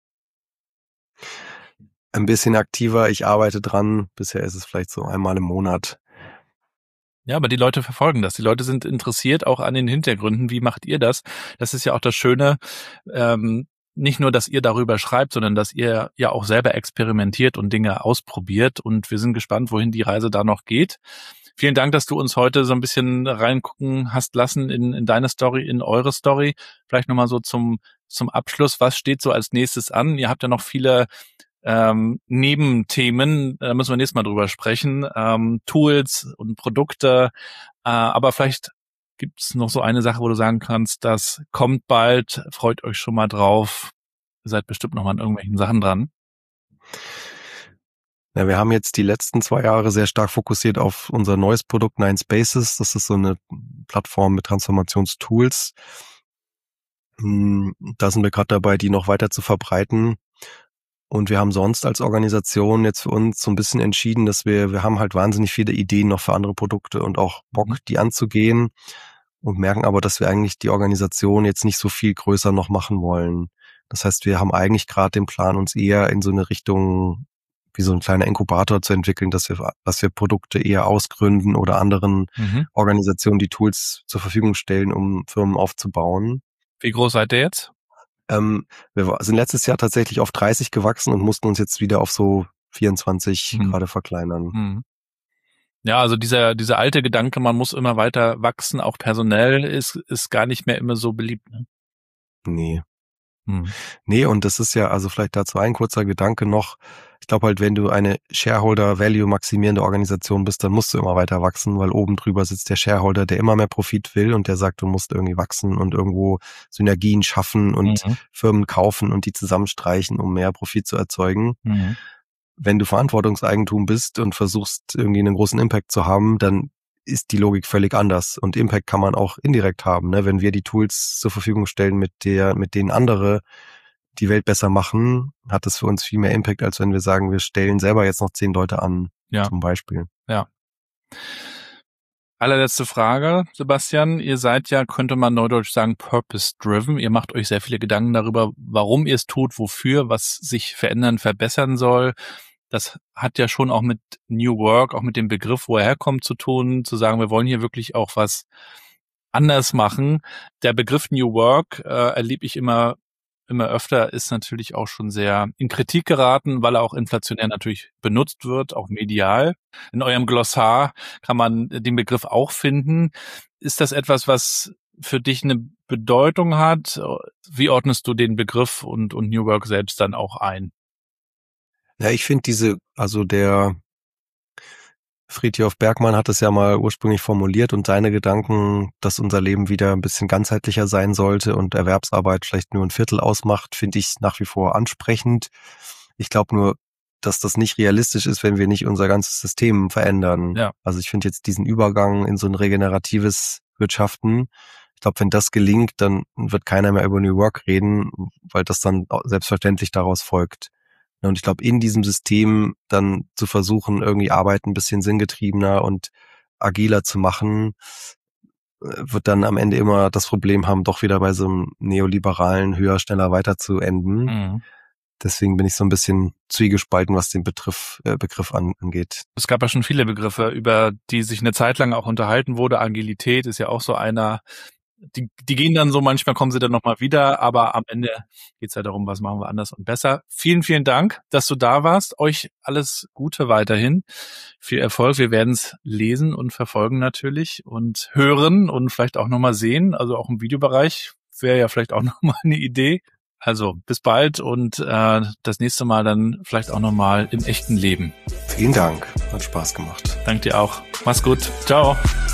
S4: Ein bisschen aktiver, ich arbeite dran. Bisher ist es vielleicht so einmal im Monat.
S3: Ja, aber die Leute verfolgen das. Die Leute sind interessiert auch an den Hintergründen. Wie macht ihr das? Das ist ja auch das Schöne, nicht nur, dass ihr darüber schreibt, sondern dass ihr ja auch selber experimentiert und Dinge ausprobiert. Und wir sind gespannt, wohin die Reise da noch geht. Vielen Dank, dass du uns heute so ein bisschen reingucken hast lassen in deine Story, in eure Story. Vielleicht nochmal so zum Abschluss. Was steht so als nächstes an? Ihr habt ja noch viele Nebenthemen, da müssen wir nächstes Mal drüber sprechen, Tools und Produkte, aber vielleicht gibt es noch so eine Sache, wo du sagen kannst, das kommt bald, freut euch schon mal drauf, ihr seid bestimmt noch mal an irgendwelchen Sachen dran.
S4: Ja, wir haben jetzt die letzten 2 Jahre sehr stark fokussiert auf unser neues Produkt 9 Spaces. Das ist so eine Plattform mit Transformationstools. Da sind wir gerade dabei, die noch weiter zu verbreiten. Und wir haben sonst als Organisation jetzt für uns so ein bisschen entschieden, dass wir haben halt wahnsinnig viele Ideen noch für andere Produkte und auch Bock, die anzugehen und merken aber, dass wir eigentlich die Organisation jetzt nicht so viel größer noch machen wollen. Das heißt, wir haben eigentlich gerade den Plan, uns eher in so eine Richtung wie so ein kleiner Inkubator zu entwickeln, dass wir Produkte eher ausgründen oder anderen Organisationen die Tools zur Verfügung stellen, um Firmen aufzubauen.
S3: Wie groß seid ihr jetzt?
S4: Wir sind letztes Jahr tatsächlich auf 30 gewachsen und mussten uns jetzt wieder auf so 24 gerade verkleinern.
S3: Ja, also dieser alte Gedanke, man muss immer weiter wachsen, auch personell, ist gar nicht mehr immer so beliebt, ne?
S4: Nee. Nee, und das ist ja, also vielleicht dazu ein kurzer Gedanke noch. Ich glaube halt, wenn du eine Shareholder-Value-maximierende Organisation bist, dann musst du immer weiter wachsen, weil oben drüber sitzt der Shareholder, der immer mehr Profit will und der sagt, du musst irgendwie wachsen und irgendwo Synergien schaffen und Firmen kaufen und die zusammenstreichen, um mehr Profit zu erzeugen. Wenn du Verantwortungseigentum bist und versuchst, irgendwie einen großen Impact zu haben, dann ist die Logik völlig anders. Und Impact kann man auch indirekt haben, ne? Wenn wir die Tools zur Verfügung stellen, mit denen andere die Welt besser machen, hat das für uns viel mehr Impact, als wenn wir sagen, wir stellen selber jetzt noch 10 Leute an, zum Beispiel.
S3: Ja. Allerletzte Frage, Sebastian. Ihr seid ja, könnte man neudeutsch sagen, purpose-driven. Ihr macht euch sehr viele Gedanken darüber, warum ihr es tut, wofür, was sich verändern, verbessern soll. Das hat ja schon auch mit New Work, auch mit dem Begriff, wo er herkommt, zu tun, zu sagen, wir wollen hier wirklich auch was anders machen. Der Begriff New Work erlebe ich immer öfter, ist natürlich auch schon sehr in Kritik geraten, weil er auch inflationär natürlich benutzt wird, auch medial. In eurem Glossar kann man den Begriff auch finden. Ist das etwas, was für dich eine Bedeutung hat? Wie ordnest du den Begriff und New Work selbst dann auch ein?
S4: Ja, ich finde der Frithjof Bergmann hat es ja mal ursprünglich formuliert und seine Gedanken, dass unser Leben wieder ein bisschen ganzheitlicher sein sollte und Erwerbsarbeit vielleicht nur 1/4 ausmacht, finde ich nach wie vor ansprechend. Ich glaube nur, dass das nicht realistisch ist, wenn wir nicht unser ganzes System verändern.
S3: Ja.
S4: Also ich finde jetzt diesen Übergang in so ein regeneratives Wirtschaften, Ich glaube, wenn das gelingt, dann wird keiner mehr über New Work reden, weil das dann selbstverständlich daraus folgt. Und ich glaube, in diesem System dann zu versuchen, irgendwie Arbeit ein bisschen sinngetriebener und agiler zu machen, wird dann am Ende immer das Problem haben, doch wieder bei so einem neoliberalen höher, schneller, weiter zu enden.
S3: Mhm.
S4: Deswegen bin ich so ein bisschen zwiegespalten, was den Begriff angeht.
S3: Es gab ja schon viele Begriffe, über die sich eine Zeit lang auch unterhalten wurde. Agilität ist ja auch so einer. Die gehen dann so, manchmal kommen sie dann nochmal wieder, aber am Ende geht's ja darum, was machen wir anders und besser. Vielen, vielen Dank, dass du da warst. Euch alles Gute weiterhin. Viel Erfolg. Wir werden es lesen und verfolgen natürlich und hören und vielleicht auch nochmal sehen. Also auch im Videobereich wäre ja vielleicht auch nochmal eine Idee. Also bis bald und das nächste Mal dann vielleicht auch nochmal im echten Leben.
S4: Vielen Dank. Hat Spaß gemacht.
S3: Danke dir auch. Mach's gut. Ciao.